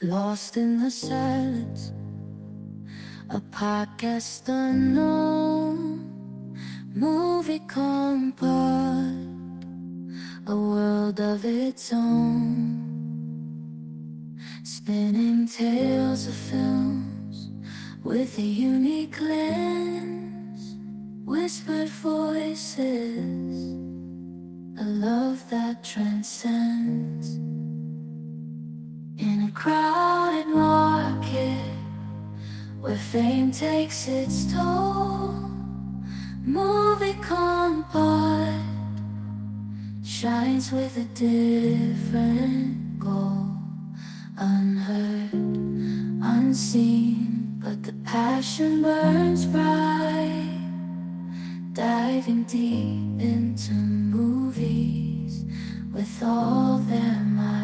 Lost in the silence, a podcast unknown, movie compart, a world of its own, spinning tales of films with a unique lens, whispered voices, a love that transcends. In a crowded market where fame takes its toll, movie compart shines with a different goal. Unheard, unseen, but the passion burns bright, diving deep into movies with all their might.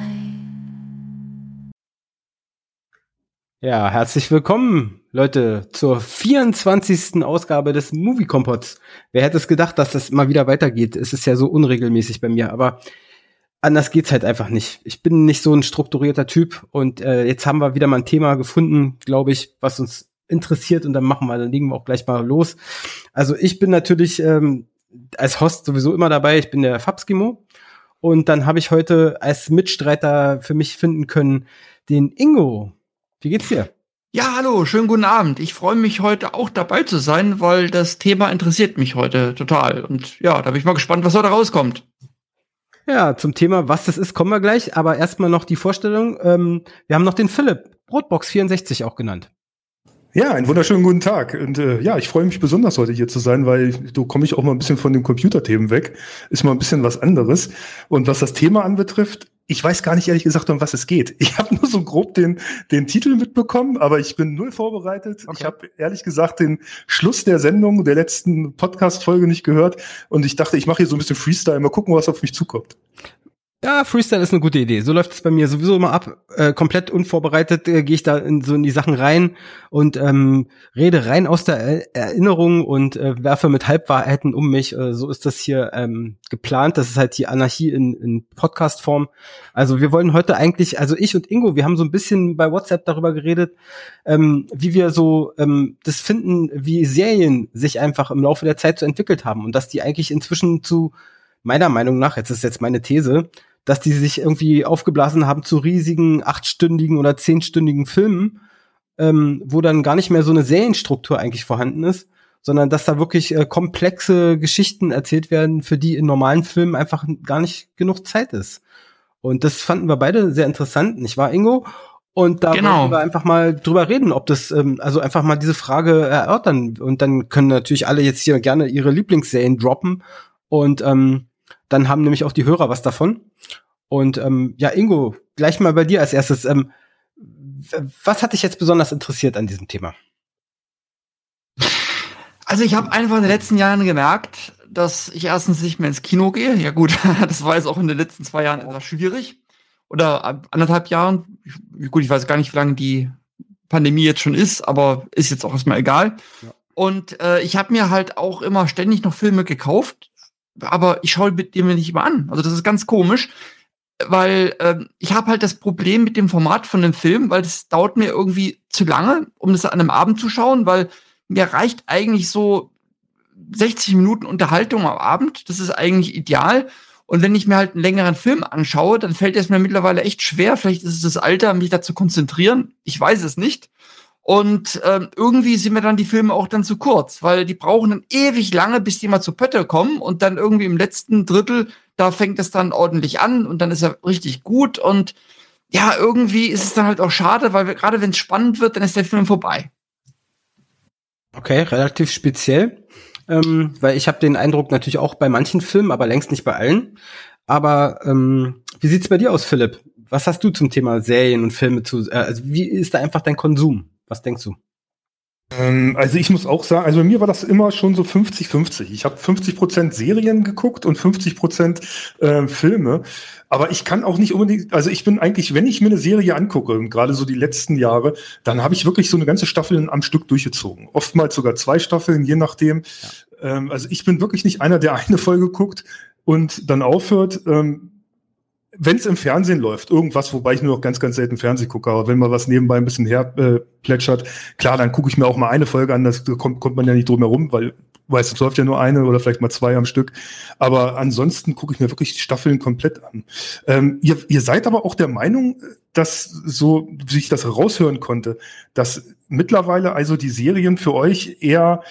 Ja, herzlich willkommen, Leute, zur 24. Ausgabe des Movie Kompots. Wer hätte es gedacht, dass das mal wieder weitergeht? Es ist ja so unregelmäßig bei mir, aber anders geht's halt einfach nicht. Ich bin nicht so ein strukturierter Typ und jetzt haben wir wieder mal ein Thema gefunden, glaube ich, was uns interessiert und dann legen wir auch gleich mal los. Also ich bin natürlich als Host sowieso immer dabei, ich bin der Fabskimo und dann habe ich heute als Mitstreiter für mich finden können den Ingo. Wie geht's dir? Ja, hallo, schönen guten Abend. Ich freue mich heute auch dabei zu sein, weil das Thema interessiert mich heute total. Und ja, da bin ich mal gespannt, was heute rauskommt. Ja, zum Thema, was das ist, kommen wir gleich. Aber erstmal noch die Vorstellung. Wir haben noch den Philipp, Brotbox 64 auch genannt. Ja, einen wunderschönen guten Tag. Und ich freue mich besonders, heute hier zu sein, weil so komme ich auch mal ein bisschen von den Computerthemen weg. Ist mal ein bisschen was anderes. Und was das Thema anbetrifft, ich weiß gar nicht ehrlich gesagt, um was es geht. Ich habe nur so grob den Titel mitbekommen, aber ich bin null vorbereitet. Okay. Ich habe ehrlich gesagt den Schluss der Sendung, der letzten Podcast-Folge nicht gehört. Und ich dachte, ich mache hier so ein bisschen Freestyle. Mal gucken, was auf mich zukommt. Ja, Freestyle ist eine gute Idee. So läuft es bei mir sowieso immer ab. Komplett unvorbereitet gehe ich da in die Sachen rein und rede rein aus der Erinnerung und werfe mit Halbwahrheiten um mich. So ist das hier geplant. Das ist halt die Anarchie in Podcast-Form. Also wir wollen heute eigentlich, also ich und Ingo, wir haben so ein bisschen bei WhatsApp darüber geredet, wie wir so das finden, wie Serien sich einfach im Laufe der Zeit so entwickelt haben und dass die eigentlich inzwischen zu meiner Meinung nach, jetzt ist jetzt meine These, dass die sich irgendwie aufgeblasen haben zu riesigen 8-stündigen oder 10-stündigen Filmen, wo dann gar nicht mehr so eine Serienstruktur eigentlich vorhanden ist, sondern dass da wirklich komplexe Geschichten erzählt werden, für die in normalen Filmen einfach gar nicht genug Zeit ist. Und das fanden wir beide sehr interessant, nicht wahr, Ingo? Und da wollen wir einfach mal drüber reden, ob das, also einfach mal diese Frage erörtern. Und dann können natürlich alle jetzt hier gerne ihre Lieblingsserien droppen und dann haben nämlich auch die Hörer was davon. Und ja, Ingo, gleich mal bei dir als erstes. Was hat dich jetzt besonders interessiert an diesem Thema? Also ich habe einfach in den letzten Jahren gemerkt, dass ich erstens nicht mehr ins Kino gehe. Ja gut, das war jetzt auch in den letzten 2 Jahren etwas schwierig. Oder 1,5 Jahren. Gut, ich weiß gar nicht, wie lange die Pandemie jetzt schon ist, aber ist jetzt auch erstmal egal. Ja. Und ich habe mir halt auch immer ständig noch Filme gekauft, aber ich schaue die mir nicht immer an. Also das ist ganz komisch, weil ich habe halt das Problem mit dem Format von dem Film, weil das dauert mir irgendwie zu lange, um das an einem Abend zu schauen, weil mir reicht eigentlich so 60 Minuten Unterhaltung am Abend. Das ist eigentlich ideal. Und wenn ich mir halt einen längeren Film anschaue, dann fällt es mir mittlerweile echt schwer. Vielleicht ist es das Alter, mich da zu konzentrieren. Ich weiß es nicht. Und irgendwie sind mir dann die Filme auch dann zu kurz, weil die brauchen dann ewig lange, bis die mal zu Pötte kommen und dann irgendwie im letzten Drittel, da fängt es dann ordentlich an und dann ist er richtig gut und ja, irgendwie ist es dann halt auch schade, weil gerade wenn es spannend wird, dann ist der Film vorbei. Okay, relativ speziell, weil ich habe den Eindruck natürlich auch bei manchen Filmen, aber längst nicht bei allen. Aber wie sieht's bei dir aus, Philipp? Was hast du zum Thema Serien und Filme also wie ist da einfach dein Konsum? Was denkst du? Also ich muss auch sagen, also bei mir war das immer schon so 50-50. Ich habe 50% Serien geguckt und 50% Filme. Aber ich kann auch nicht unbedingt, also ich bin eigentlich, wenn ich mir eine Serie angucke, gerade so die letzten Jahre, dann habe ich wirklich so eine ganze Staffel am Stück durchgezogen. Oftmals sogar 2 Staffeln, je nachdem. Ja. Also ich bin wirklich nicht einer, der eine Folge guckt und dann aufhört. wenn es im Fernsehen läuft, irgendwas, wobei ich nur noch ganz, ganz selten Fernsehen gucke, aber wenn mal was nebenbei ein bisschen plätschert, klar, dann gucke ich mir auch mal eine Folge an, da kommt man ja nicht drum herum, weil meistens läuft ja nur eine oder vielleicht mal 2 am Stück. Aber ansonsten gucke ich mir wirklich die Staffeln komplett an. Ihr seid aber auch der Meinung, dass so, wie ich das heraushören konnte, dass mittlerweile also die Serien für euch eher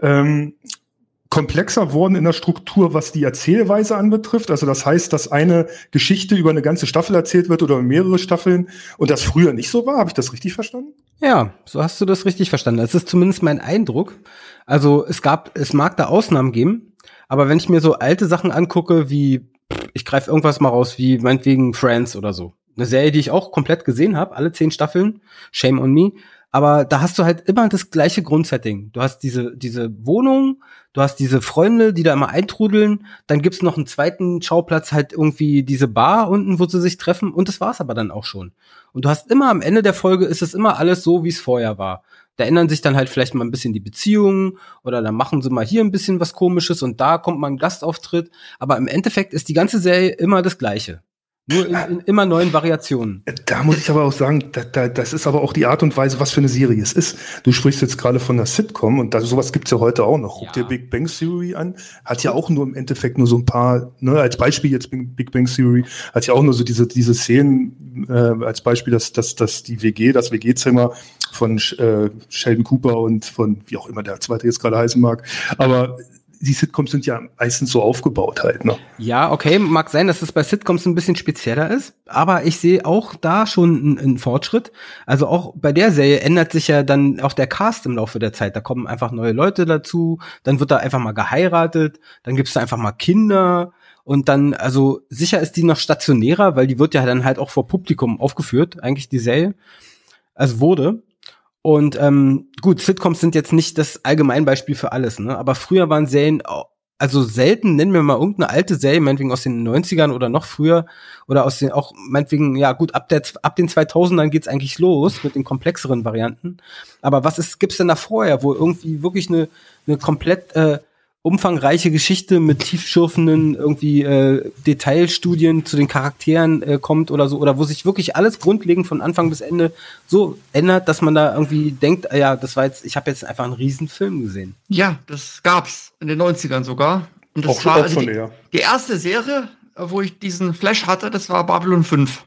komplexer wurden in der Struktur, was die Erzählweise anbetrifft. Also das heißt, dass eine Geschichte über eine ganze Staffel erzählt wird oder über mehrere Staffeln und das früher nicht so war. Habe ich das richtig verstanden? Ja, so hast du das richtig verstanden. Das ist zumindest mein Eindruck. Also es mag da Ausnahmen geben, aber wenn ich mir so alte Sachen angucke, wie, ich greife irgendwas mal raus, wie meinetwegen Friends oder so. Eine Serie, die ich auch komplett gesehen habe, alle 10 Staffeln, shame on me. Aber da hast du halt immer das gleiche Grundsetting. Du hast diese Wohnung, du hast diese Freunde, die da immer eintrudeln, dann gibt's noch einen zweiten Schauplatz, halt irgendwie diese Bar unten, wo sie sich treffen und das war's aber dann auch schon. Und du hast immer am Ende der Folge ist es immer alles so, wie es vorher war. Da ändern sich dann halt vielleicht mal ein bisschen die Beziehungen oder dann machen sie mal hier ein bisschen was Komisches und da kommt mal ein Gastauftritt. Aber im Endeffekt ist die ganze Serie immer das Gleiche. Nur in immer neuen Variationen. Da muss ich aber auch sagen, das ist aber auch die Art und Weise, was für eine Serie es ist. Du sprichst jetzt gerade von einer Sitcom und sowas gibt's ja heute auch noch. Guck dir Big Bang Theory an, hat ja auch nur im Endeffekt nur so ein paar, ne, als Beispiel jetzt Big Bang Theory, hat ja auch nur so diese Szenen als Beispiel, dass das WG-Zimmer von Sheldon Cooper und von wie auch immer der zweite jetzt gerade heißen mag, aber die Sitcoms sind ja meistens so aufgebaut halt, ne? Ja, okay, mag sein, dass es bei Sitcoms ein bisschen spezieller ist, aber ich sehe auch da schon einen Fortschritt. Also auch bei der Serie ändert sich ja dann auch der Cast im Laufe der Zeit. Da kommen einfach neue Leute dazu, dann wird da einfach mal geheiratet, dann gibt's da einfach mal Kinder und dann, also sicher ist die noch stationärer, weil die wird ja dann halt auch vor Publikum aufgeführt, eigentlich die Serie. Also wurde. Und gut, Sitcoms sind jetzt nicht das Allgemeinbeispiel für alles, ne? Aber früher waren Serien, also selten, nennen wir mal irgendeine alte Serie, meinetwegen aus den 90ern oder noch früher, oder aus den, auch meinetwegen, ja gut, ab den 2000ern geht's eigentlich los mit den komplexeren Varianten. Aber gibt's denn da vorher, wo irgendwie wirklich eine komplett umfangreiche Geschichte mit tiefschürfenden irgendwie Detailstudien zu den Charakteren kommt oder so, oder wo sich wirklich alles grundlegend von Anfang bis Ende so ändert, dass man da irgendwie denkt, ja, ich habe jetzt einfach einen riesen Film gesehen. Ja, das gab's in den 90ern sogar. Und das war also die erste Serie, wo ich diesen Flash hatte, das war Babylon 5.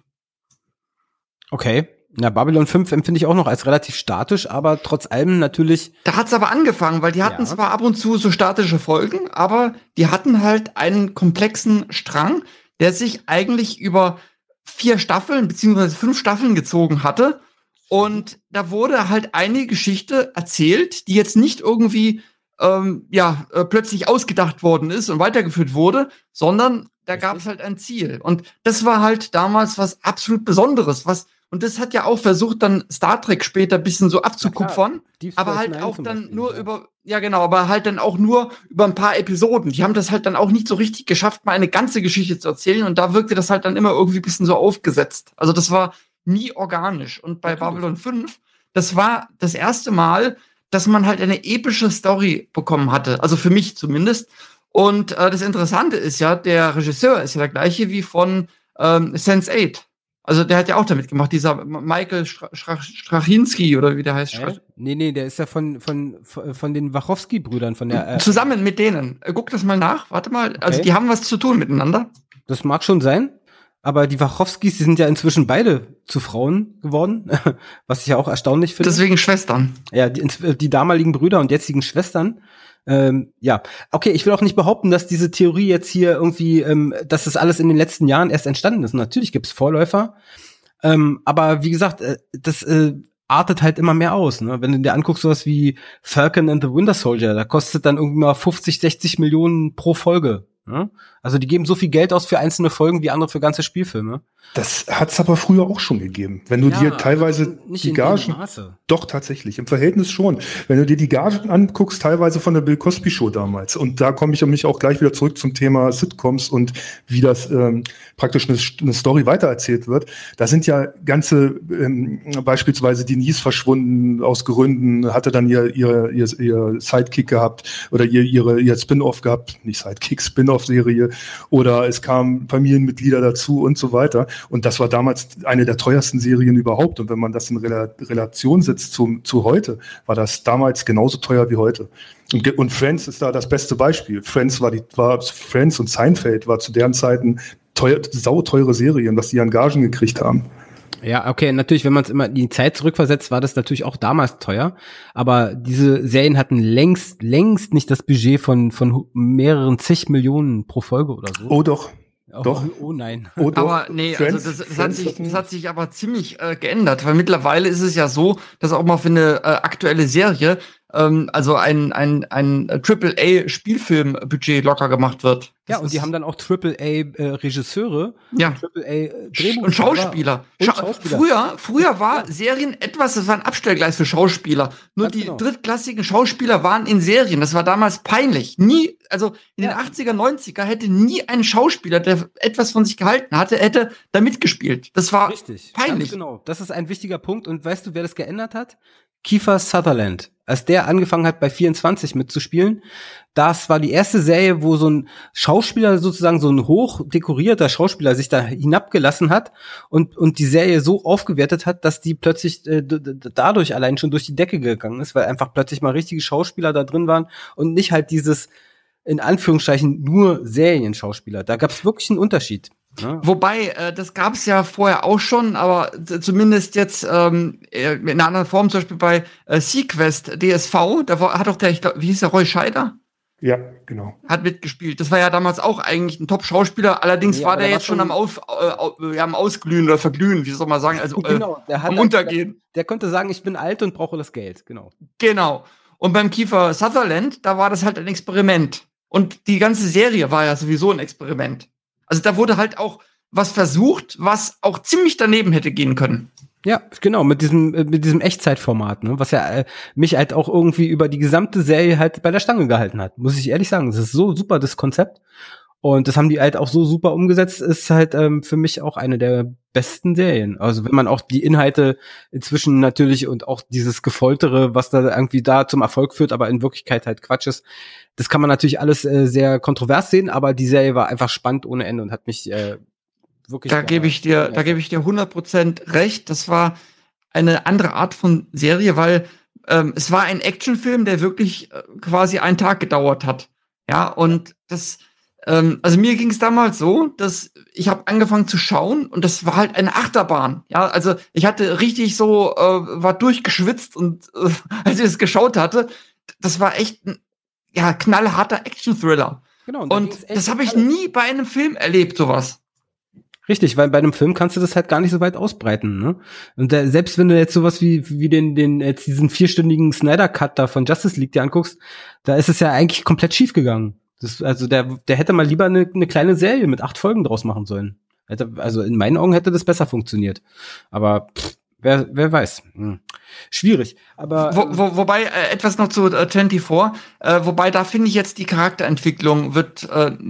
Okay. Ja, Babylon 5 empfinde ich auch noch als relativ statisch, aber trotz allem natürlich. Da hat's aber angefangen, weil die hatten zwar ab und zu so statische Folgen, aber die hatten halt einen komplexen Strang, der sich eigentlich über 4 Staffeln beziehungsweise 5 Staffeln gezogen hatte. Und da wurde halt eine Geschichte erzählt, die jetzt nicht irgendwie plötzlich ausgedacht worden ist und weitergeführt wurde, sondern da gab's halt ein Ziel. Und das war halt damals was absolut Besonderes, und das hat ja auch versucht, dann Star Trek später ein bisschen so abzukupfern, aber halt auch dann nur aber halt dann auch nur über ein paar Episoden. Die haben das halt dann auch nicht so richtig geschafft, mal eine ganze Geschichte zu erzählen und da wirkte das halt dann immer irgendwie ein bisschen so aufgesetzt. Also das war nie organisch. Und bei Babylon 5, das war das erste Mal, dass man halt eine epische Story bekommen hatte. Also für mich zumindest. Und das Interessante ist ja, der Regisseur ist ja der gleiche wie von Sense8. Also der hat ja auch damit gemacht, dieser Michael Straczynski oder wie der heißt. Nee, der ist ja von den Wachowski-Brüdern, von der zusammen mit denen. Guck das mal nach, warte mal. Okay. Also die haben was zu tun miteinander. Das mag schon sein, aber die Wachowskis, die sind ja inzwischen beide zu Frauen geworden, was ich ja auch erstaunlich finde. Deswegen Schwestern. Ja, die damaligen Brüder und jetzigen Schwestern. Ja, okay, ich will auch nicht behaupten, dass diese Theorie jetzt hier irgendwie, dass das alles in den letzten Jahren erst entstanden ist. Natürlich gibt's Vorläufer, aber wie gesagt, das artet halt immer mehr aus. Ne? Wenn du dir anguckst, sowas wie Falcon and the Winter Soldier, da kostet dann irgendwie mal 50, 60 Millionen pro Folge. Ne? Also die geben so viel Geld aus für einzelne Folgen wie andere für ganze Spielfilme. Das hat's aber früher auch schon gegeben. Wenn du dir teilweise die Gagen, doch tatsächlich, im Verhältnis schon. Wenn du dir die Gagen anguckst, teilweise von der Bill Cosby Show damals, und da komme ich mich auch gleich wieder zurück zum Thema Sitcoms und wie das praktisch eine Story weitererzählt wird. Da sind ja ganze, beispielsweise Denise verschwunden aus Gründen, hatte dann ihr Sidekick gehabt oder ihr Spin-off gehabt, nicht Sidekick, Spin-off Spin-off-Serie oder es kamen Familienmitglieder dazu und so weiter. Und das war damals eine der teuersten Serien überhaupt. Und wenn man das in Relation setzt zu heute, war das damals genauso teuer wie heute. Und Friends ist da das beste Beispiel. Friends und Seinfeld war zu deren Zeiten sauteure Serien, was die an Gagen gekriegt haben. Ja, okay, natürlich, wenn man es immer in die Zeit zurückversetzt, war das natürlich auch damals teuer, aber diese Serien hatten längst nicht das Budget von mehreren zig Millionen pro Folge oder so. Oh doch. Doch. Oh nein. Oh, doch. Aber nee, Friends, also das hat sich aber ziemlich geändert, weil mittlerweile ist es ja so, dass auch mal für eine aktuelle Serie also ein AAA-Spielfilm-Budget locker gemacht wird. Ja, und die haben dann auch AAA-Regisseure, ja. AAA-Drehbuch und Schauspieler. Früher war Serien das war ein Abstellgleis für Schauspieler. Nur die drittklassigen Schauspieler waren in Serien. Das war damals peinlich. Nie, also in den 80er, 90er hätte nie ein Schauspieler, der etwas von sich gehalten hatte, hätte da mitgespielt. Das war richtig peinlich. Genau, das ist ein wichtiger Punkt. Und weißt du, wer das geändert hat? Kiefer Sutherland. Als der angefangen hat, bei 24 mitzuspielen, das war die erste Serie, wo so ein Schauspieler, sozusagen so ein hochdekorierter Schauspieler, sich da hinabgelassen hat und die Serie so aufgewertet hat, dass die plötzlich dadurch allein schon durch die Decke gegangen ist, weil einfach plötzlich mal richtige Schauspieler da drin waren und nicht halt dieses, in Anführungsstrichen, nur Serienschauspieler. Da gab es wirklich einen Unterschied. Ja. Wobei, das gab es ja vorher auch schon, aber zumindest jetzt in einer anderen Form, zum Beispiel bei Sequest DSV, hat auch wie hieß der, Roy Scheider? Ja, genau. Hat mitgespielt. Das war ja damals auch eigentlich ein Top-Schauspieler, allerdings war der jetzt schon am Ausglühen oder Verglühen, wie soll man sagen, also genau, am Untergehen. Der konnte sagen, ich bin alt und brauche das Geld, genau. Genau. Und beim Kiefer Sutherland, da war das halt ein Experiment. Und die ganze Serie war ja sowieso ein Experiment. Also da wurde halt auch was versucht, was auch ziemlich daneben hätte gehen können. Ja, genau, mit diesem Echtzeitformat, ne, was ja mich halt auch irgendwie über die gesamte Serie halt bei der Stange gehalten hat, muss ich ehrlich sagen. Das ist so super, das Konzept. Und das haben die halt auch so super umgesetzt, ist halt für mich auch eine der besten Serien. Also wenn man auch die Inhalte inzwischen natürlich und auch dieses Gefoltere, was da irgendwie da zum Erfolg führt, aber in Wirklichkeit halt Quatsch ist, das kann man natürlich alles sehr kontrovers sehen, aber die Serie war einfach spannend ohne Ende und hat mich wirklich... Da gebe ich dir 100% recht. Das war eine andere Art von Serie, weil es war ein Actionfilm, der wirklich quasi einen Tag gedauert hat. Ja, und das... also mir ging es damals so, dass ich habe angefangen zu schauen und das war halt eine Achterbahn. Ja, also ich hatte richtig so, war durchgeschwitzt und als ich es geschaut hatte, das war echt ein knallharter Action-Thriller. Genau, und das habe ich nie bei einem Film erlebt, sowas. Richtig, weil bei einem Film kannst du das halt gar nicht so weit ausbreiten, ne? Und selbst wenn du jetzt sowas wie jetzt diesen 4-stündigen Snyder-Cut da von Justice League dir anguckst, da ist es ja eigentlich komplett schief gegangen. Also der hätte mal lieber eine kleine Serie mit 8 Folgen draus machen sollen. Also in meinen Augen hätte das besser funktioniert. Aber wer weiß. Schwierig. Aber wobei etwas noch zu 24. Wobei da finde ich jetzt die Charakterentwicklung wird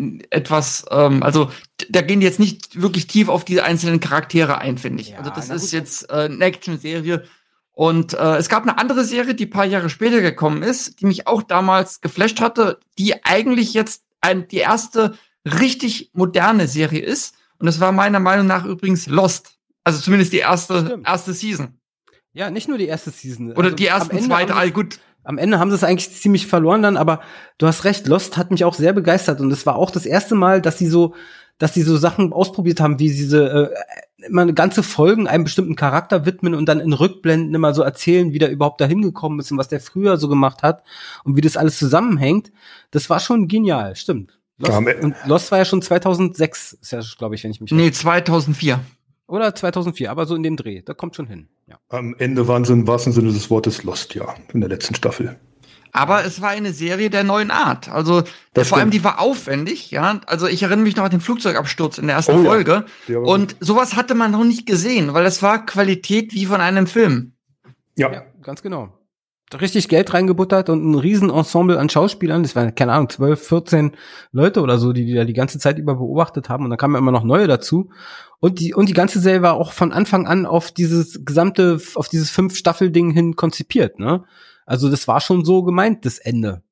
etwas. Also da gehen die jetzt nicht wirklich tief auf die einzelnen Charaktere ein, finde ich. Ja, also das ist jetzt eine Action-Serie. Und es gab eine andere Serie, die ein paar Jahre später gekommen ist, die mich auch damals geflasht hatte, die eigentlich jetzt die erste richtig moderne Serie ist. Und das war meiner Meinung nach übrigens Lost. Also zumindest die erste Season. Ja, nicht nur die erste Season. Oder also die ersten 2, gut. Am Ende haben sie es eigentlich ziemlich verloren dann, aber du hast recht, Lost hat mich auch sehr begeistert. Und es war auch das erste Mal, dass die so Sachen ausprobiert haben, wie diese immer ganze Folgen einem bestimmten Charakter widmen und dann in Rückblenden immer so erzählen, wie der überhaupt dahin gekommen ist und was der früher so gemacht hat und wie das alles zusammenhängt. Das war schon genial, stimmt. Lost war ja schon 2006, ist ja, glaube ich, wenn ich mich... Nee, 2004. Oder 2004, aber so in dem Dreh, da kommt schon hin. Ja. Am Ende waren sie im wahrsten Sinne des Wortes Lost, ja, in der letzten Staffel. Aber es war eine Serie der neuen Art. Also vor allem die war aufwendig, ja. Also ich erinnere mich noch an den Flugzeugabsturz in der ersten Folge. Ja. Und sowas hatte man noch nicht gesehen, weil es war Qualität wie von einem Film. Ja, ganz genau. Richtig Geld reingebuttert und ein Riesenensemble an Schauspielern. Das waren, keine Ahnung, 12, 14 Leute oder so, die da die ganze Zeit über beobachtet haben. Und dann kamen ja immer noch neue dazu. Und die ganze Serie war auch von Anfang an auf dieses 5-Staffel-Ding hin konzipiert, ne? Also das war schon so gemeint, das Ende.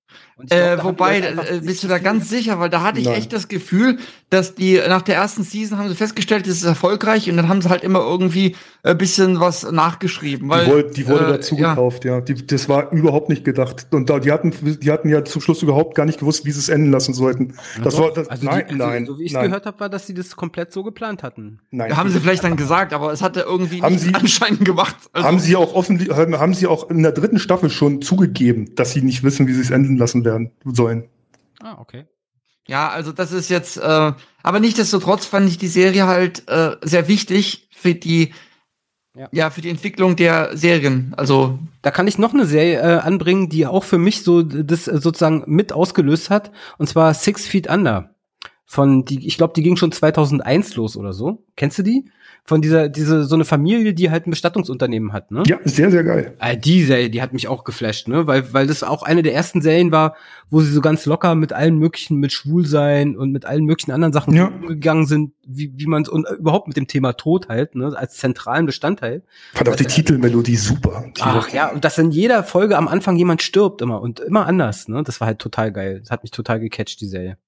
Und ich glaub, da haben die Wobei, Leute einfach bist du da ganz sicher? Weil da hatte ich Nein. echt das Gefühl, dass die nach der ersten Season haben sie festgestellt, das ist erfolgreich und dann haben sie halt immer irgendwie ein bisschen was nachgeschrieben. Weil, Die wurde dazu gekauft, ja. Das war überhaupt nicht gedacht. Und die hatten ja zum Schluss überhaupt gar nicht gewusst, wie sie es enden lassen sollten. Nein, so wie ich nein, gehört habe, war, dass sie das komplett so geplant hatten. nein. Ja, haben sie vielleicht dann gesagt, aber es hatte irgendwie Haben nicht sie- anscheinend gemacht. Also, haben sie auch in der 3. Staffel schon zugegeben, dass sie nicht wissen, wie sie es enden lassen werden sollen. Ah, okay. ja, also das ist jetzt, aber nichtsdestotrotz fand ich die Serie halt sehr wichtig für die, für die Entwicklung der Serien. Also Da kann ich noch eine Serie anbringen, die auch für mich so das sozusagen mit ausgelöst hat, und zwar 6 Feet Under. Ich glaube, die ging schon 2001 los oder so. Kennst du die? Von so eine Familie, die halt ein Bestattungsunternehmen hat, ne? Ja, sehr, sehr geil. Die Serie, die hat mich auch geflasht, ne? Weil das auch eine der ersten Serien war, wo sie so ganz locker mit allen möglichen, mit Schwulsein und mit allen möglichen anderen Sachen Ja. umgegangen sind, wie man es und überhaupt mit dem Thema Tod halt, ne? Als zentralen Bestandteil. Fand auch die Titelmelodie super. Ach ja, und dass in jeder Folge am Anfang jemand stirbt immer und immer anders, ne? Das war halt total geil. Das hat mich total gecatcht, die Serie.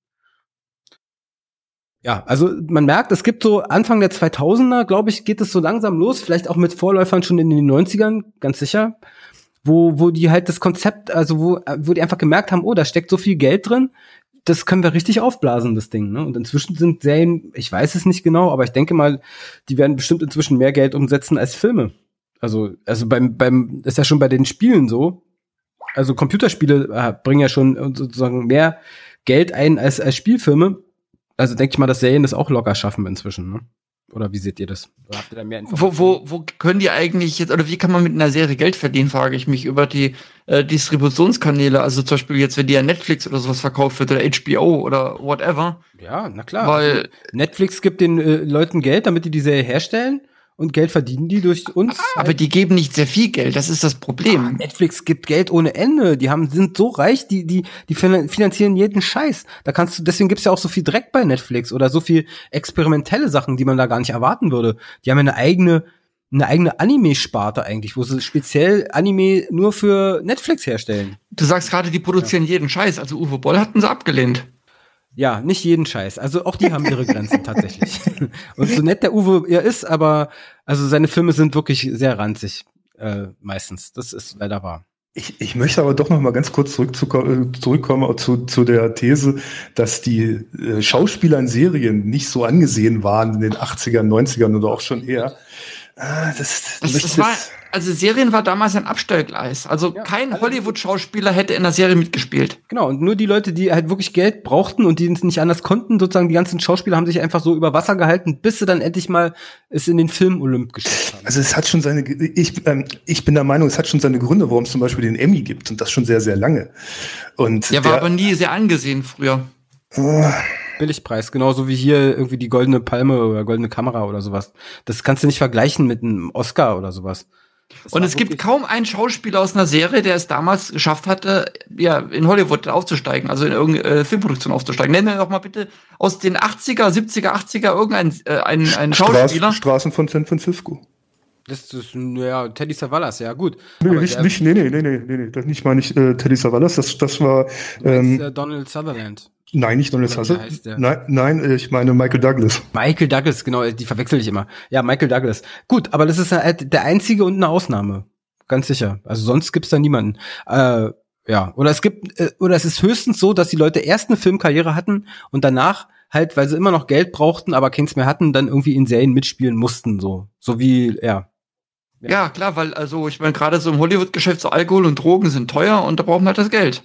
Ja, also man merkt, es gibt so Anfang der 2000er, glaube ich, geht es so langsam los, vielleicht auch mit Vorläufern schon in den 90ern, ganz sicher, wo die halt das Konzept, also wo die einfach gemerkt haben, oh, da steckt so viel Geld drin, das können wir richtig aufblasen, das Ding, ne? Und inzwischen sind Serien, ich weiß es nicht genau, aber ich denke mal, die werden bestimmt inzwischen mehr Geld umsetzen als Filme. Also beim ist ja schon bei den Spielen so. Also Computerspiele bringen ja schon sozusagen mehr Geld ein als Spielfilme. Also denke ich mal, dass Serien das auch locker schaffen inzwischen, ne? Oder wie seht ihr das? Oder habt ihr da mehr Informationen? wo können die eigentlich jetzt, oder wie kann man mit einer Serie Geld verdienen, frage ich mich, über die Distributionskanäle, also zum Beispiel jetzt, wenn die ja Netflix oder sowas verkauft wird oder HBO oder whatever. Ja, na klar. Weil- Also Netflix gibt den Leuten Geld, damit die Serie herstellen, und Geld verdienen die durch uns. Aber die geben nicht sehr viel Geld, das ist das Problem. Netflix gibt Geld ohne Ende. Sind so reich, die finanzieren jeden Scheiß. Deswegen gibt's ja auch so viel Dreck bei Netflix oder so viel experimentelle Sachen, die man da gar nicht erwarten würde. Die haben ja eine eigene Anime-Sparte eigentlich, wo sie speziell Anime nur für Netflix herstellen. Du sagst gerade, die produzieren jeden Scheiß, also Uwe Boll hatten sie abgelehnt. Ja, nicht jeden Scheiß. Also auch die haben ihre Grenzen tatsächlich. Und so nett der Uwe er ist, aber also seine Filme sind wirklich sehr ranzig meistens. Das ist leider wahr. Ich möchte aber doch noch mal ganz kurz zurückkommen zu der These, dass die Schauspieler in Serien nicht so angesehen waren in den 80ern, 90ern oder auch schon eher. Also Serien war damals ein Abstellgleis. Also kein Hollywood-Schauspieler hätte in der Serie mitgespielt. Genau, und nur die Leute, die halt wirklich Geld brauchten und die es nicht anders konnten, sozusagen die ganzen Schauspieler haben sich einfach so über Wasser gehalten, bis sie dann endlich mal es in den Film Olymp geschafft haben. Also es hat schon ich bin der Meinung, es hat schon seine Gründe, warum es zum Beispiel den Emmy gibt und das schon sehr, sehr lange. Und Der war aber nie sehr angesehen früher. Billigpreis, genauso wie hier irgendwie die Goldene Palme oder Goldene Kamera oder sowas. Das kannst du nicht vergleichen mit einem Oscar oder sowas. Und es gibt kaum einen Schauspieler aus einer Serie, der es damals geschafft hatte, in Hollywood aufzusteigen, also in irgendeine Filmproduktion aufzusteigen. Nennen wir doch mal bitte aus den 80er, 70er, 80er einen Schauspieler. Straßen von San Francisco. Das ist, ja, Teddy Savalas, ja, gut. Nee, Aber nicht, der- das nicht mal nicht Teddy Savalas, das war Donald Sutherland. nein, nicht Donald Oder wie Sutherland. heißt der? Nein, ich meine Michael Douglas. Michael Douglas, genau, die verwechsel ich immer. Ja, Michael Douglas. Gut, aber das ist halt der einzige und eine Ausnahme. Ganz sicher. Also sonst gibt's da niemanden. Ja, oder es ist höchstens so, dass die Leute erst eine Filmkarriere hatten und danach halt, weil sie immer noch Geld brauchten, aber keins mehr hatten, dann irgendwie in Serien mitspielen mussten, so wie, ja. Ja, klar, weil, also, ich meine, gerade so im Hollywood-Geschäft, so Alkohol und Drogen sind teuer und da brauchen wir halt das Geld.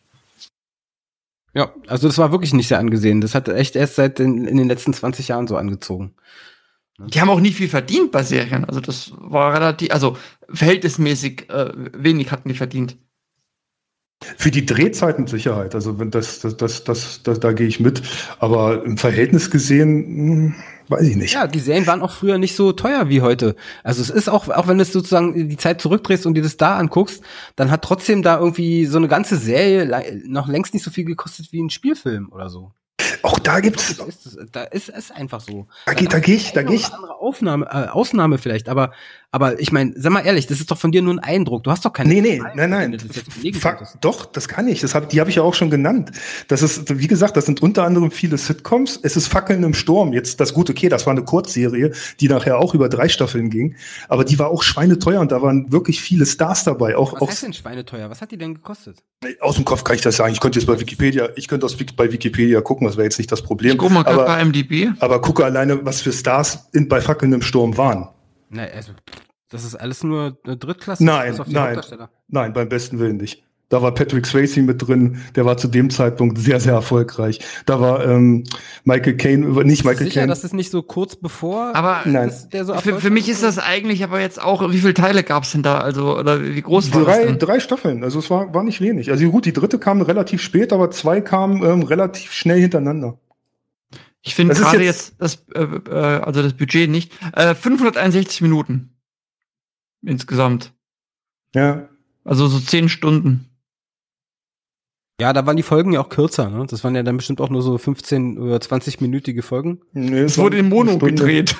Ja, also das war wirklich nicht sehr angesehen. Das hat echt erst in den letzten 20 Jahren so angezogen. Die haben auch nicht viel verdient bei Serien. Also, das war relativ, also, verhältnismäßig wenig hatten die verdient. Für die Drehzeit mit Sicherheit. Also wenn da gehe ich mit. Aber im Verhältnis gesehen, weiß ich nicht. Ja, die Serien waren auch früher nicht so teuer wie heute. Also es ist auch wenn du sozusagen die Zeit zurückdrehst und dir das da anguckst, dann hat trotzdem da irgendwie so eine ganze Serie noch längst nicht so viel gekostet wie ein Spielfilm oder so. Auch da gibt's. Da ist es einfach so. Da gehe ich. Andere Ausnahme vielleicht, aber ich meine, sag mal ehrlich, das ist doch von dir nur ein Eindruck. Du hast doch keine. Nein. Doch, das kann ich. Die habe ich ja auch schon genannt. Das ist, wie gesagt, das sind unter anderem viele Sitcoms. Es ist Fackeln im Sturm. Jetzt das gut, okay, das war eine Kurzserie, die nachher auch über 3 Staffeln ging. Aber die war auch schweineteuer und da waren wirklich viele Stars dabei. Was heißt denn schweineteuer? Was hat die denn gekostet? Aus dem Kopf kann ich das sagen. Ich könnte jetzt bei Wikipedia gucken, das wäre jetzt nicht das Problem. Ich guck mal gerade bei MDB. Aber gucke alleine, was für Stars bei Fackeln im Sturm waren. Na, also, das ist alles nur eine Drittklasse? Nein, beim besten Willen nicht. Da war Patrick Swayze mit drin, der war zu dem Zeitpunkt sehr, sehr erfolgreich. Da war Michael Caine, nicht Michael Caine. Das ist nicht so kurz bevor? Aber nein. Der so für mich ist das eigentlich aber jetzt auch, wie viele Teile gab's denn da? Also, oder wie groß war das denn? 3 Staffeln, also es war nicht wenig. Also gut, die 3. kam relativ spät, aber 2 kamen relativ schnell hintereinander. Ich finde gerade jetzt das Budget nicht. 561 Minuten insgesamt. Ja. Also so 10 Stunden. Ja, da waren die Folgen ja auch kürzer, ne? Das waren ja dann bestimmt auch nur so 15 oder 20-minütige Folgen. Nee, es wurde in Mono gedreht.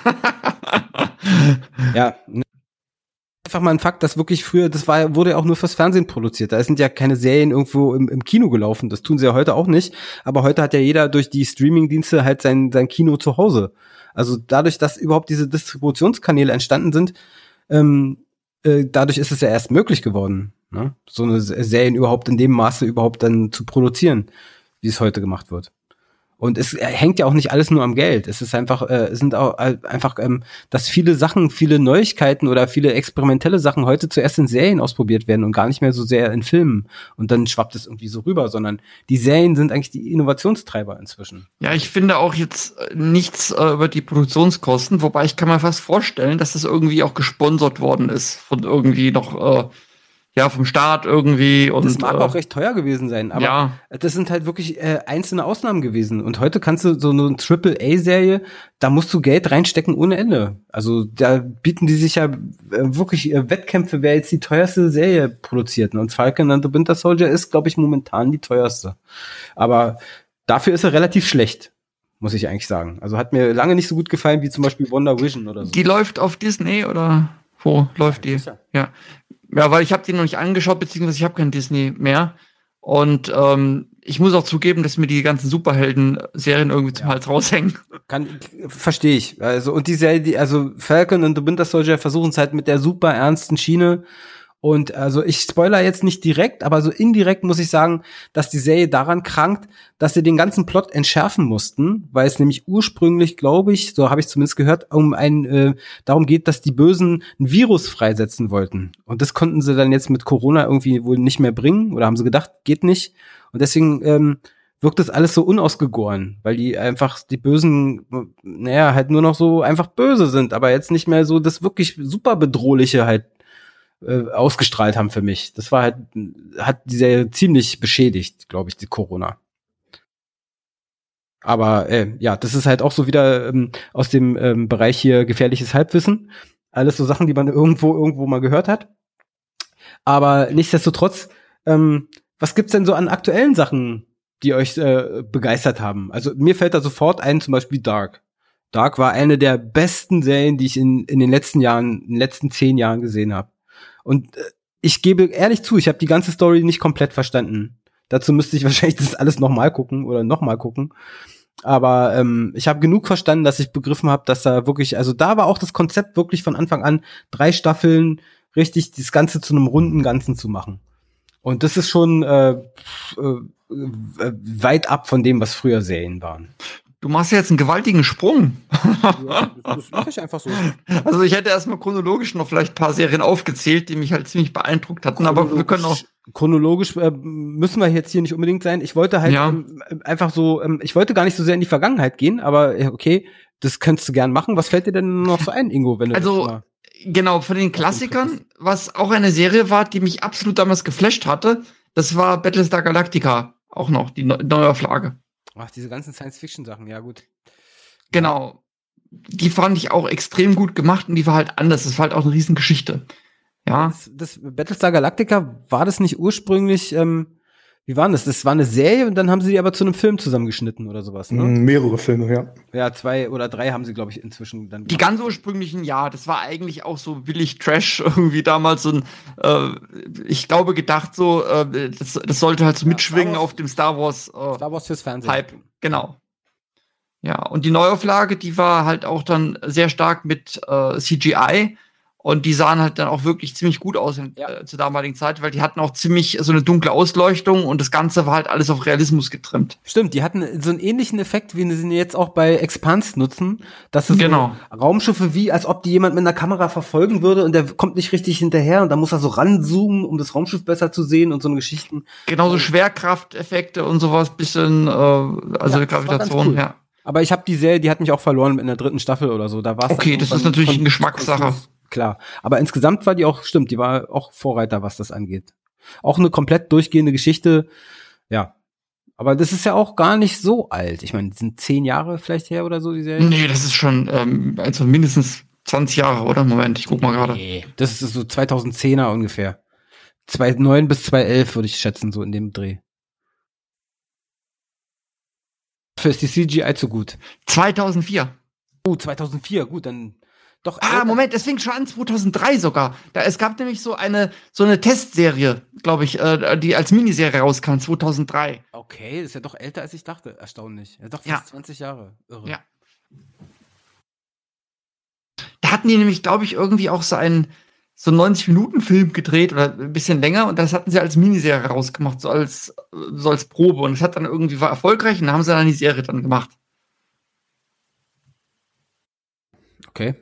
Ja. Einfach mal ein Fakt, dass wirklich früher, wurde ja auch nur fürs Fernsehen produziert. Da sind ja keine Serien irgendwo im Kino gelaufen. Das tun sie ja heute auch nicht. Aber heute hat ja jeder durch die Streaming-Dienste halt sein Kino zu Hause. Also dadurch, dass überhaupt diese Distributionskanäle entstanden sind, dadurch ist es ja erst möglich geworden, ne? So eine Serien überhaupt in dem Maße überhaupt dann zu produzieren, wie es heute gemacht wird. Und es hängt ja auch nicht alles nur am Geld. Es ist einfach, dass viele Neuigkeiten oder viele experimentelle Sachen heute zuerst in Serien ausprobiert werden und gar nicht mehr so sehr in Filmen. Und dann schwappt es irgendwie so rüber, sondern die Serien sind eigentlich die Innovationstreiber inzwischen. Ja, ich finde auch jetzt nichts über die Produktionskosten, wobei ich kann mir fast vorstellen, dass das irgendwie auch gesponsert worden ist von irgendwie noch vom Staat irgendwie. Und das mag auch recht teuer gewesen sein, aber das sind halt wirklich einzelne Ausnahmen gewesen. Und heute kannst du so eine Triple-A-Serie, da musst du Geld reinstecken ohne Ende. Also da bieten die sich ja wirklich Wettkämpfe, wer jetzt die teuerste Serie produziert. Und Falcon and the Winter Soldier ist, glaube ich, momentan die teuerste. Aber dafür ist er relativ schlecht, muss ich eigentlich sagen. Also hat mir lange nicht so gut gefallen wie zum Beispiel Wonder Vision oder so. Die läuft auf Disney oder wo läuft die? Ja, weil ich habe die noch nicht angeschaut, beziehungsweise ich habe kein Disney mehr. Und ich muss auch zugeben, dass mir die ganzen Superhelden-Serien irgendwie zum Hals raushängen. Verstehe ich. Also, und die Serie, also Falcon und the Winter Soldier versuchen es halt mit der super ernsten Schiene. Und also ich spoiler jetzt nicht direkt, aber so indirekt muss ich sagen, dass die Serie daran krankt, dass sie den ganzen Plot entschärfen mussten, weil es nämlich ursprünglich, glaube ich, so habe ich zumindest gehört, darum geht, dass die Bösen ein Virus freisetzen wollten. Und das konnten sie dann jetzt mit Corona irgendwie wohl nicht mehr bringen oder haben sie gedacht, geht nicht. Und deswegen wirkt das alles so unausgegoren, weil die Bösen, halt nur noch so einfach böse sind, aber jetzt nicht mehr so das wirklich super Bedrohliche halt ausgestrahlt haben für mich. Das war halt, hat die Serie ziemlich beschädigt, glaube ich, die Corona. Aber das ist halt auch so wieder aus dem Bereich hier gefährliches Halbwissen. Alles so Sachen, die man irgendwo mal gehört hat. Aber nichtsdestotrotz, was gibt's denn so an aktuellen Sachen, die euch begeistert haben? Also mir fällt da sofort ein, zum Beispiel Dark. Dark war eine der besten Serien, die ich in den letzten 10 Jahren gesehen habe. Und ich gebe ehrlich zu, ich habe die ganze Story nicht komplett verstanden. Dazu müsste ich wahrscheinlich das alles nochmal gucken. Aber ich habe genug verstanden, dass ich begriffen habe, dass da wirklich, also da war auch das Konzept wirklich von Anfang an 3 Staffeln richtig das Ganze zu einem runden Ganzen zu machen. Und das ist schon weit ab von dem, was früher Serien waren. Du machst ja jetzt einen gewaltigen Sprung. Ja, das mache ich einfach so. Also ich hätte erstmal chronologisch noch vielleicht ein paar Serien aufgezählt, die mich halt ziemlich beeintruckt hatten, aber wir können auch... Chronologisch müssen wir jetzt hier nicht unbedingt sein. Ich wollte halt einfach so, ich wollte gar nicht so sehr in die Vergangenheit gehen, aber okay, das könntest du gern machen. Was fällt dir denn noch so ein, Ingo? Wenn du genau, von den Klassikern, was auch eine Serie war, die mich absolut damals geflasht hatte, das war Battlestar Galactica. Auch noch, die Neuauflage. Ach, diese ganzen Science-Fiction-Sachen, ja gut. Genau. Die fand ich auch extrem gut gemacht und die war halt anders. Das war halt auch eine Riesengeschichte. Ja. Das Battlestar Galactica, war das nicht ursprünglich Wie war das? Das war eine Serie und dann haben sie die aber zu einem Film zusammengeschnitten oder sowas, ne? Mehrere Filme, ja. Ja, 2 oder 3 haben sie, glaube ich, inzwischen dann Die gemacht. ganz ursprünglichen, ja, das war eigentlich auch so billig Trash irgendwie damals so ein, ich glaube gedacht so, das sollte halt so mitschwingen Star Wars- auf dem Star Wars Star Wars fürs Fernsehen. Hype, genau. Ja, und die Neuauflage, die war halt auch dann sehr stark mit CGI und die sahen halt dann auch wirklich ziemlich gut aus zur damaligen Zeit, weil die hatten auch ziemlich so eine dunkle Ausleuchtung und das Ganze war halt alles auf Realismus getrimmt. Stimmt, die hatten so einen ähnlichen Effekt, wie sie ihn jetzt auch bei Expanse nutzen, dass es Genau. so Raumschiffe wie, als ob die jemand mit einer Kamera verfolgen würde und der kommt nicht richtig hinterher und dann muss er so ranzoomen, um das Raumschiff besser zu sehen und so eine Geschichten. Genauso Schwerkrafteffekte und sowas, bisschen, also Ja, das war Gravitation, ganz cool. ja. Aber ich habe die Serie, die hat mich auch verloren in der 3. Staffel oder so. Da war's Okay, dann das ist irgendwann natürlich von- eine Geschmackssache. Klar. Aber insgesamt war die auch, stimmt, die war auch Vorreiter, was das angeht. Auch eine komplett durchgehende Geschichte. Ja. Aber das ist ja auch gar nicht so alt. Ich meine, das sind 10 Jahre vielleicht her oder so, die Serie. Nee, das ist schon, also mindestens 20 Jahre, oder? Moment, ich guck mal gerade. Nee, das ist so 2010er ungefähr. 2009 bis 2011 würde ich schätzen, so in dem Dreh. Dafür ist die CGI zu gut. 2004. Oh, 2004, gut, dann doch. Moment, es fing schon an, 2003 sogar. Es gab nämlich so eine Testserie, glaube ich, die als Miniserie rauskam, 2003. Okay, das ist ja doch älter, als ich dachte. Erstaunlich. Ja, doch fast Ja. 20 Jahre. Irre. Ja. Da hatten die nämlich, glaube ich, irgendwie auch so einen 90-Minuten-Film gedreht oder ein bisschen länger und das hatten sie als Miniserie rausgemacht, so als Probe. Und es hat dann irgendwie war erfolgreich und dann haben sie dann die Serie dann gemacht. Okay.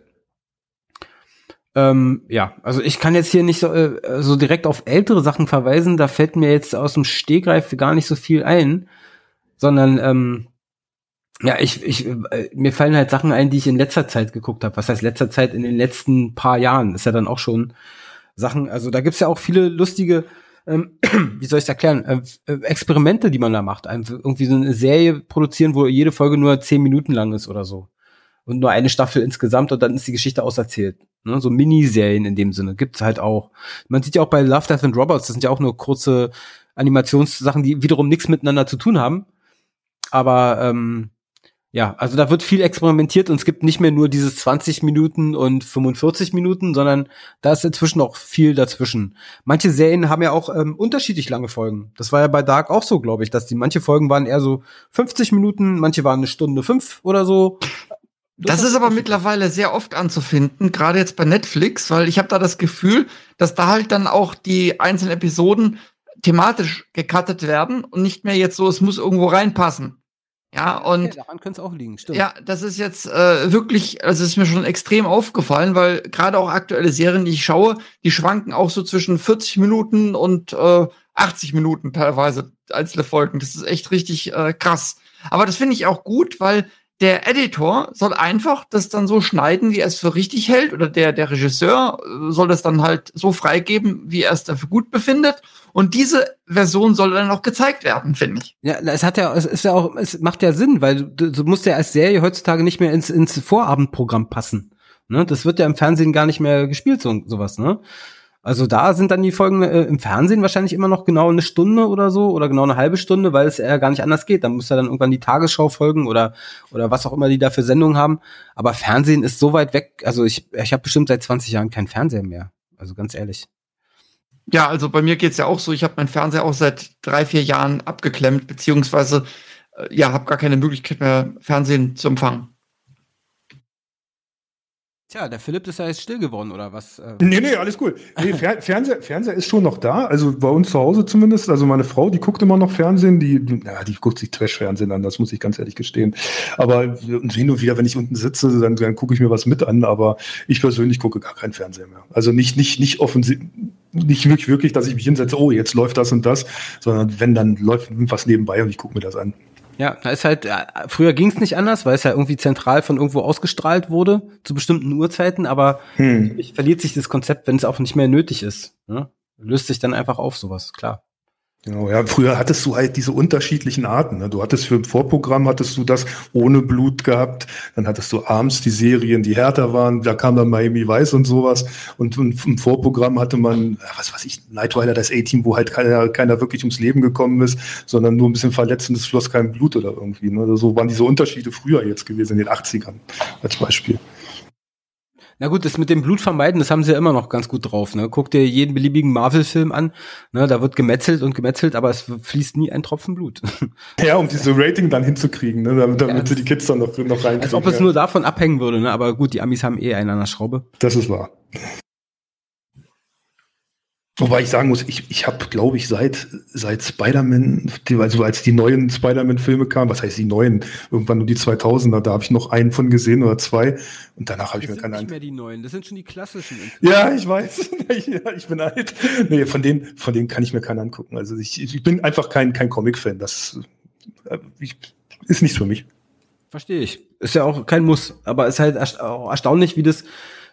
Ja, also ich kann jetzt hier nicht so direkt auf ältere Sachen verweisen, da fällt mir jetzt aus dem Stegreif gar nicht so viel ein, sondern ja, mir fallen halt Sachen ein, die ich in letzter Zeit geguckt habe. Was heißt letzter Zeit? In den letzten paar Jahren ist ja dann auch schon Sachen, also da gibt's ja auch viele lustige, wie soll ich es erklären, Experimente, die man da macht. Einfach irgendwie so eine Serie produzieren, wo jede Folge nur 10 Minuten lang ist oder so. Und nur eine Staffel insgesamt und dann ist die Geschichte auserzählt. Ne? So Miniserien in dem Sinne gibt's halt auch. Man sieht ja auch bei Love, Death and Robots, das sind ja auch nur kurze Animationssachen, die wiederum nichts miteinander zu tun haben. Aber ja, also da wird viel experimentiert und es gibt nicht mehr nur dieses 20 Minuten und 45 Minuten, sondern da ist inzwischen auch viel dazwischen. Manche Serien haben ja auch unterschiedlich lange Folgen. Das war ja bei Dark auch so, glaube ich, dass manche Folgen waren eher so 50 Minuten, manche waren 1:05 oder so. Das ist aber mittlerweile sehr oft anzufinden, gerade jetzt bei Netflix, weil ich habe da das Gefühl, dass da halt dann auch die einzelnen Episoden thematisch gecuttet werden und nicht mehr jetzt so, es muss irgendwo reinpassen. Ja, und okay, daran könnte es auch liegen, stimmt. ja, das ist jetzt wirklich, also ist mir schon extrem aufgefallen, weil gerade auch aktuelle Serien, die ich schaue, die schwanken auch so zwischen 40 Minuten und 80 Minuten teilweise einzelne Folgen. Das ist echt richtig krass. Aber das finde ich auch gut, weil der Editor soll einfach das dann so schneiden, wie er es für richtig hält, oder der Regisseur soll das dann halt so freigeben, wie er es dafür gut befindet. Und diese Version soll dann auch gezeigt werden, finde ich. Ja, es macht ja Sinn, weil du musst ja als Serie heutzutage nicht mehr ins Vorabendprogramm passen. Ne? Das wird ja im Fernsehen gar nicht mehr gespielt, sowas, ne? Also da sind dann die Folgen im Fernsehen wahrscheinlich immer noch genau 1 Stunde oder so oder genau 1/2 Stunde, weil es ja gar nicht anders geht. Dann muss ja dann irgendwann die Tagesschau folgen oder was auch immer die da für Sendungen haben. Aber Fernsehen ist so weit weg. Also ich habe bestimmt seit 20 Jahren keinen Fernseher mehr. Also ganz ehrlich. Ja, also bei mir geht's ja auch so. Ich habe meinen Fernseher auch seit 3-4 Jahren abgeklemmt, beziehungsweise habe gar keine Möglichkeit mehr, Fernsehen zu empfangen. Tja, der Philipp ist ja jetzt still geworden, oder was? Nee, alles cool. Nee, Fernseher ist schon noch da, also bei uns zu Hause zumindest. Also meine Frau, die guckt immer noch Fernsehen, die guckt sich Trash-Fernsehen an, das muss ich ganz ehrlich gestehen. Aber hin und wieder, wenn ich unten sitze, dann gucke ich mir was mit an, aber ich persönlich gucke gar keinen Fernseher mehr. Also nicht offensichtlich, nicht wirklich, dass ich mich hinsetze, oh, jetzt läuft das und das, sondern wenn, dann läuft was nebenbei und ich gucke mir das an. Ja, da ist halt, früher ging es nicht anders, weil es ja irgendwie zentral von irgendwo ausgestrahlt wurde, zu bestimmten Uhrzeiten, aber verliert sich das Konzept, wenn es auch nicht mehr nötig ist. Ne? Löst sich dann einfach auf, sowas, klar. Genau, ja, früher hattest du halt diese unterschiedlichen Arten. Ne? Du hattest für ein Vorprogramm hattest du das ohne Blut gehabt, dann hattest du abends die Serien, die härter waren, da kam dann Miami Vice und sowas. Und im Vorprogramm hatte man, was weiß ich, Knight Rider, das A-Team, wo halt keiner wirklich ums Leben gekommen ist, sondern nur ein bisschen verletzt und es floss kein Blut oder irgendwie. Ne? Also so waren diese Unterschiede früher jetzt gewesen, in den 80ern als Beispiel. Na gut, das mit dem Blut vermeiden, das haben sie ja immer noch ganz gut drauf. Ne? Guck dir jeden beliebigen Marvel-Film an, ne? Da wird gemetzelt und gemetzelt, aber es fließt nie ein Tropfen Blut. Ja, um diese Rating dann hinzukriegen, ne? damit sie die Kids dann noch reinkriegen. Als ob es nur davon abhängen würde, ne? Aber gut, die Amis haben einen an der Schraube. Das ist wahr. Wobei ich sagen muss, ich habe, glaube ich, seit Spider-Man, also als die neuen Spider-Man-Filme kamen, was heißt die neuen, irgendwann nur die 2000er, da habe ich noch einen von gesehen oder zwei und danach habe ich mir keine Ahnung. Das sind nicht mehr die neuen, das sind schon die klassischen. Ja, ich weiß, ich bin alt. Nee, von denen kann ich mir keinen angucken. Also ich bin einfach kein Comic-Fan, das ist nichts für mich. Verstehe ich. Ist ja auch kein Muss, aber ist halt auch erstaunlich, wie das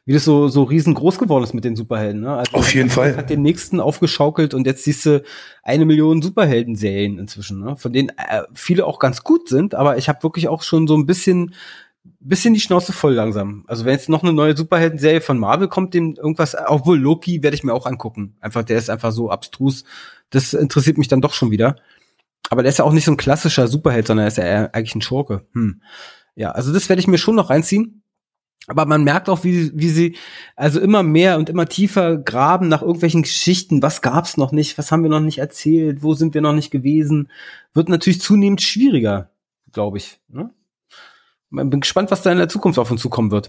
so riesengroß geworden ist mit den Superhelden. Ne? Also auf jeden Fall. Hat den nächsten aufgeschaukelt und jetzt siehst du 1 Million Superhelden-Serien inzwischen, ne? Von denen viele auch ganz gut sind, aber ich habe wirklich auch schon so ein bisschen die Schnauze voll langsam. Also wenn jetzt noch eine neue Superhelden-Serie von Marvel kommt, dem irgendwas, obwohl Loki werde ich mir auch angucken. Einfach, der ist einfach so abstrus. Das interessiert mich dann doch schon wieder. Aber der ist ja auch nicht so ein klassischer Superheld, sondern er ist ja eher eigentlich ein Schurke. Ja, also das werde ich mir schon noch reinziehen. Aber man merkt auch, wie sie also immer mehr und immer tiefer graben nach irgendwelchen Geschichten. Was gab's noch nicht? Was haben wir noch nicht erzählt? Wo sind wir noch nicht gewesen? Wird natürlich zunehmend schwieriger, glaube ich. Ne? Ich bin gespannt, was da in der Zukunft auf uns zukommen wird.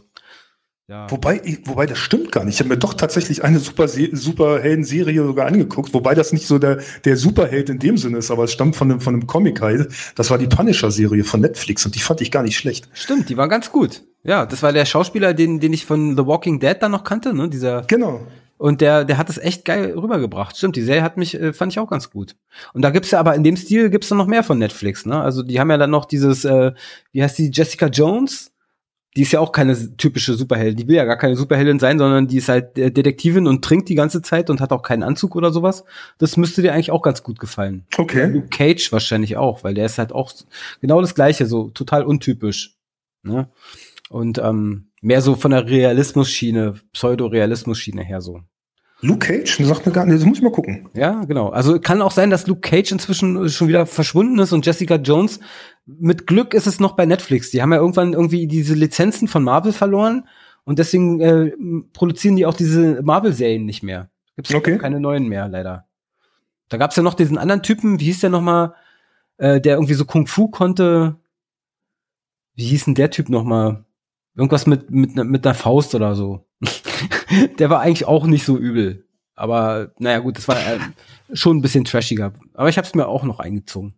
Ja. Wobei das stimmt gar nicht. Ich habe mir doch tatsächlich eine Superhelden-Serie sogar angeguckt, wobei das nicht so der Superheld in dem Sinne ist, aber es stammt von einem Comic halt. Das war die Punisher-Serie von Netflix und die fand ich gar nicht schlecht. Stimmt, die war ganz gut. Ja, das war der Schauspieler, den ich von The Walking Dead dann noch kannte, ne? Genau. Und der hat es echt geil rübergebracht. Stimmt, die Serie fand ich auch ganz gut. Und da gibt's ja aber in dem Stil gibt's dann noch mehr von Netflix, ne? Also die haben ja dann noch dieses, wie heißt die, Jessica Jones? Die ist ja auch keine typische Superheldin. Die will ja gar keine Superheldin sein, sondern die ist halt Detektivin und trinkt die ganze Zeit und hat auch keinen Anzug oder sowas. Das müsste dir eigentlich auch ganz gut gefallen. Okay. Luke Cage wahrscheinlich auch, weil der ist halt auch genau das Gleiche, so total untypisch. Ne? Und mehr so von der Realismus-Schiene, Pseudo-Realismus-Schiene her so. Luke Cage? Das sagt mir gar nicht, das muss ich mal gucken. Ja, genau. Also kann auch sein, dass Luke Cage inzwischen schon wieder verschwunden ist und Jessica Jones, mit Glück ist es noch bei Netflix. Die haben ja irgendwann irgendwie diese Lizenzen von Marvel verloren und deswegen produzieren die auch diese Marvel-Serien nicht mehr. Gibt's keine neuen mehr, leider. Da gab's ja noch diesen anderen Typen, wie hieß der nochmal, der irgendwie so Kung Fu konnte. Wie hieß denn der Typ nochmal? Irgendwas mit einer Faust oder so. Der war eigentlich auch nicht so übel. Aber naja gut, das war schon ein bisschen trashiger. Aber ich habe es mir auch noch eingezogen.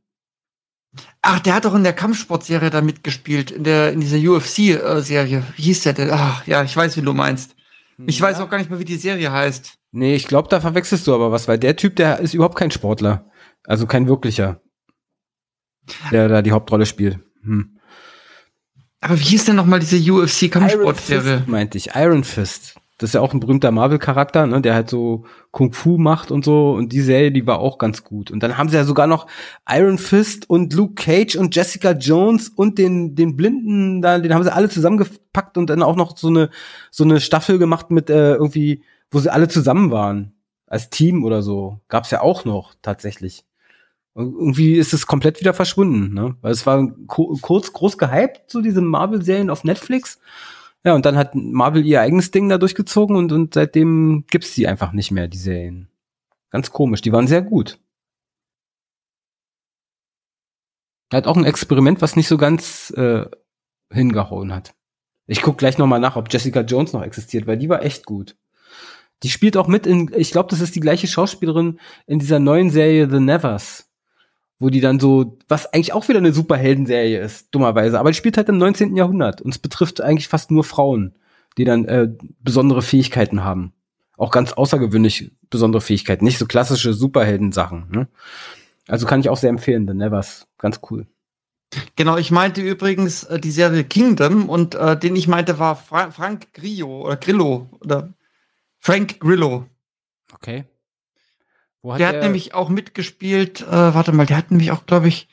Ach, der hat doch in der Kampfsportserie da mitgespielt, in dieser UFC-Serie. Wie hieß der denn? Ach, ja, ich weiß, wie du meinst. Ich weiß auch gar nicht mehr, wie die Serie heißt. Nee, ich glaube, da verwechselst du aber was, weil der Typ, der ist überhaupt kein Sportler. Also kein wirklicher. Der da die Hauptrolle spielt. Aber wie hieß denn nochmal diese UFC-Kampfsportserie? Meinte ich, Iron Fist. Das ist ja auch ein berühmter Marvel-Charakter, ne, der halt so Kung Fu macht und so. Und die Serie, die war auch ganz gut. Und dann haben sie ja sogar noch Iron Fist und Luke Cage und Jessica Jones und den Blinden da, den haben sie alle zusammengepackt und dann auch noch so eine Staffel gemacht mit irgendwie, wo sie alle zusammen waren. Als Team oder so. Gab's ja auch noch, tatsächlich. Und irgendwie ist es komplett wieder verschwunden, ne? Weil es war kurz groß gehypt, so diese Marvel-Serien auf Netflix. Ja, und dann hat Marvel ihr eigenes Ding da durchgezogen und seitdem gibt's die einfach nicht mehr, die Serien. Ganz komisch, die waren sehr gut. Hat auch ein Experiment, was nicht so ganz hingehauen hat. Ich guck gleich nochmal nach, ob Jessica Jones noch existiert, weil die war echt gut. Die spielt auch mit ich glaube, das ist die gleiche Schauspielerin in dieser neuen Serie The Nevers. Wo die dann so, was eigentlich auch wieder eine Superheldenserie ist, dummerweise. Aber die spielt halt im 19. Jahrhundert. Und es betrifft eigentlich fast nur Frauen, die dann besondere Fähigkeiten haben. Auch ganz außergewöhnlich besondere Fähigkeiten. Nicht so klassische Superheldensachen. Ne? Also kann ich auch sehr empfehlen, The Nevers. Ganz cool. Genau, ich meinte übrigens die Serie Kingdom und den ich meinte war Frank Grillo oder Frank Grillo. Okay. Wo hat Der hat nämlich auch mitgespielt, warte mal, der hat nämlich auch, glaube ich,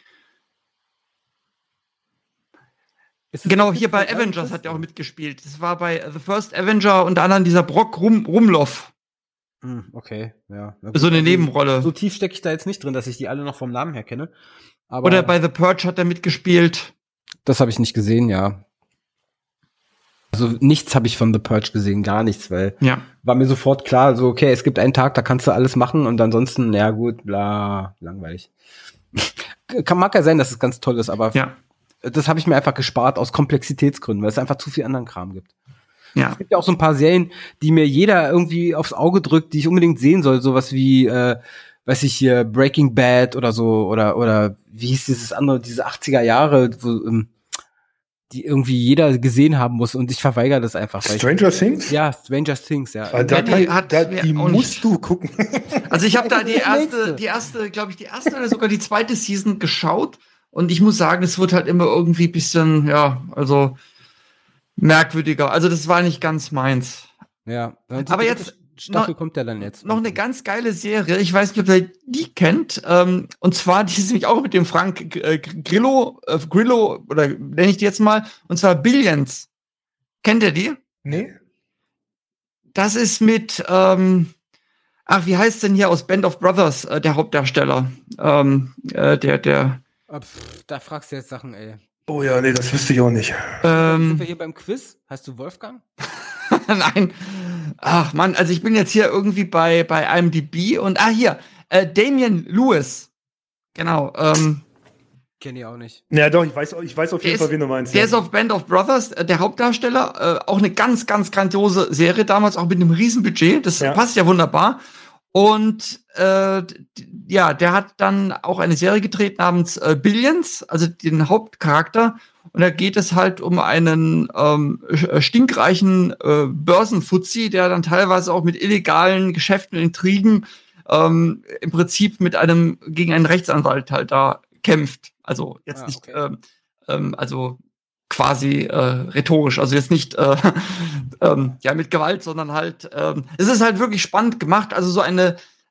genau, hier bei Avengers hat er auch mitgespielt. Das war bei The First Avenger, unter anderem dieser Brock Rumloff. Okay, ja. So eine Nebenrolle. So tief stecke ich da jetzt nicht drin, dass ich die alle noch vom Namen her kenne. Aber Oder bei The Purge hat er mitgespielt. das habe ich nicht gesehen, ja. Also nichts habe ich von The Purge gesehen, gar nichts, weil war mir sofort klar, so okay, es gibt einen Tag, da kannst du alles machen und ansonsten, ja gut, bla, langweilig. Mag ja sein, dass es ganz toll ist, aber das habe ich mir einfach gespart aus Komplexitätsgründen, weil es einfach zu viel anderen Kram gibt. Ja. Es gibt ja auch so ein paar Serien, die mir jeder irgendwie aufs Auge drückt, die ich unbedingt sehen soll, sowas wie weiß ich hier, Breaking Bad oder so, oder wie hieß dieses andere, diese 80er Jahre, wo, die irgendwie jeder gesehen haben muss und ich verweigere das einfach. Stranger Things? Ja, Stranger Things, ja. Die musst du gucken. Also ich habe da die erste, glaube ich, die erste oder sogar die zweite Season geschaut und ich muss sagen, es wird halt immer irgendwie ein bisschen, also merkwürdiger. Also das war nicht ganz meins. Ja. Aber jetzt Staffel kommt ja dann jetzt. Noch eine ganz geile Serie. Ich weiß nicht, ob ihr die kennt. Und zwar, die ist nämlich auch mit dem Frank Grillo, oder nenne ich die jetzt mal. Und zwar Billions. Kennt ihr die? Nee. Das ist mit, wie heißt denn hier aus Band of Brothers, der Hauptdarsteller? Da fragst du jetzt Sachen, ey. Oh ja, nee, das wüsste ich auch nicht. Sind wir hier beim Quiz? Heißt du Wolfgang? Nein. Ach Mann, also ich bin jetzt hier irgendwie bei IMDb und hier, Damian Lewis. Genau. Kenn ich auch nicht. Ja, doch, ich weiß auf jeden Fall, wen du meinst. Der ist auf Band of Brothers, der Hauptdarsteller. Auch eine ganz, ganz grandiose Serie, damals auch mit einem Riesenbudget. Das passt ja wunderbar. Und der hat dann auch eine Serie gedreht namens Billions, also den Hauptcharakter. Und da geht es halt um einen stinkreichen Börsenfuzzi, der dann teilweise auch mit illegalen Geschäften und Intrigen im Prinzip gegen einen Rechtsanwalt halt da kämpft. Also jetzt nicht, also quasi rhetorisch, also jetzt nicht mit Gewalt, sondern halt, es ist halt wirklich spannend gemacht, also so eine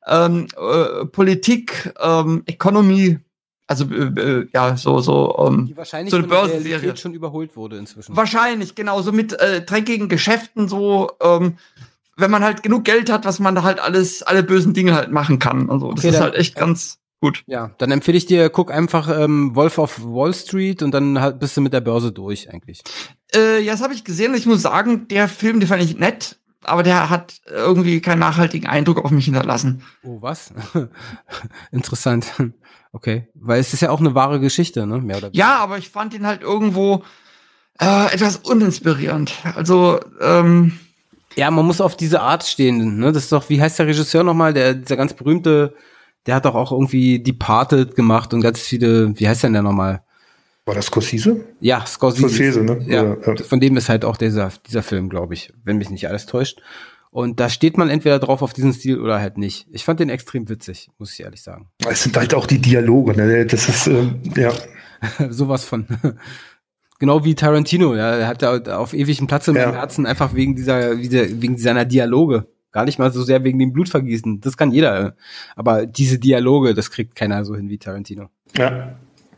Politik, Economy, also die wahrscheinlich so eine Börsenserie schon überholt wurde inzwischen. Wahrscheinlich, genau, so mit dreckigen Geschäften, so wenn man halt genug Geld hat, was man da halt alle bösen Dinge halt machen kann. Also das ist halt echt ganz gut. Ja, dann empfehle ich dir, guck einfach Wolf of Wall Street und dann halt bist du mit der Börse durch eigentlich. Das habe ich gesehen und ich muss sagen, der Film, den fand ich nett, aber der hat irgendwie keinen nachhaltigen Eindruck auf mich hinterlassen. Oh, was? Interessant. Okay, weil es ist ja auch eine wahre Geschichte, ne? Mehr oder weniger. Ja, aber ich fand ihn halt irgendwo etwas uninspirierend. Also, ja, man muss auf diese Art stehen, ne? Das ist doch, wie heißt der Regisseur nochmal? Dieser ganz berühmte, der hat doch auch irgendwie Departed gemacht und ganz viele, wie heißt der denn nochmal? War das Scorsese? Ja, Scorsese, ne? Ja, von dem ist halt auch dieser Film, glaube ich, wenn mich nicht alles täuscht. Und da steht man entweder drauf auf diesen Stil oder halt nicht. Ich fand den extrem witzig, muss ich ehrlich sagen. Es sind halt auch die Dialoge, ne? Das ist, Sowas von. Genau wie Tarantino, ja, er hat da auf ewig einen Platz in meinem Herzen, einfach wegen seiner Dialoge. Gar nicht mal so sehr wegen dem Blutvergießen. Das kann jeder. Aber diese Dialoge, das kriegt keiner so hin wie Tarantino. Ja.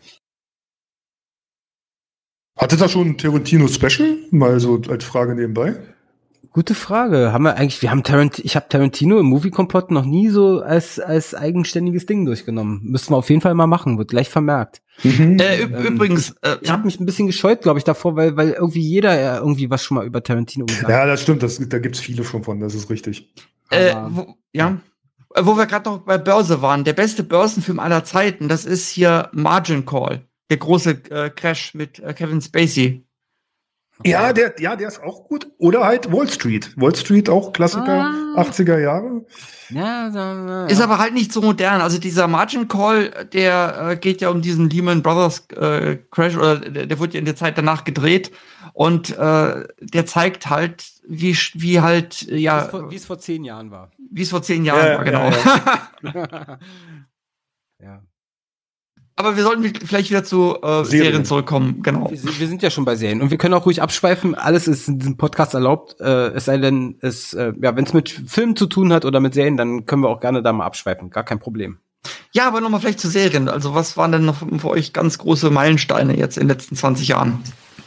Hatte da schon ein Tarantino-Special? Mal so als Frage nebenbei. Gute Frage. Ich habe Tarantino im Movie-Komplott noch nie so als eigenständiges Ding durchgenommen. Müssen wir auf jeden Fall mal machen, wird gleich vermerkt. Übrigens, ich habe mich ein bisschen gescheut, glaube ich, davor, weil irgendwie jeder irgendwie was schon mal über Tarantino gesagt hat. Ja, das stimmt, da gibt's viele schon von, das ist richtig. Wo wir gerade noch bei Börse waren, der beste Börsenfilm aller Zeiten, das ist hier Margin Call, der große Crash mit Kevin Spacey. Okay. Ja, der ist auch gut. Oder halt Wall Street. Wall Street auch Klassiker, 80er Jahre. Ja. Ist aber halt nicht so modern. Also dieser Margin Call, der geht ja um diesen Lehman Brothers Crash, oder der wurde ja in der Zeit danach gedreht. Und der zeigt halt, wie halt, wie es vor 10 Jahren war. Wie es vor 10 Jahren war, genau. Ja. Aber wir sollten vielleicht wieder zu Serien zurückkommen, genau. Wir sind ja schon bei Serien und wir können auch ruhig abschweifen. Alles ist in diesem Podcast erlaubt. Es sei denn, wenn es mit Filmen zu tun hat oder mit Serien, dann können wir auch gerne da mal abschweifen. Gar kein Problem. Ja, aber nochmal vielleicht zu Serien. Also was waren denn noch für euch ganz große Meilensteine jetzt in den letzten 20 Jahren?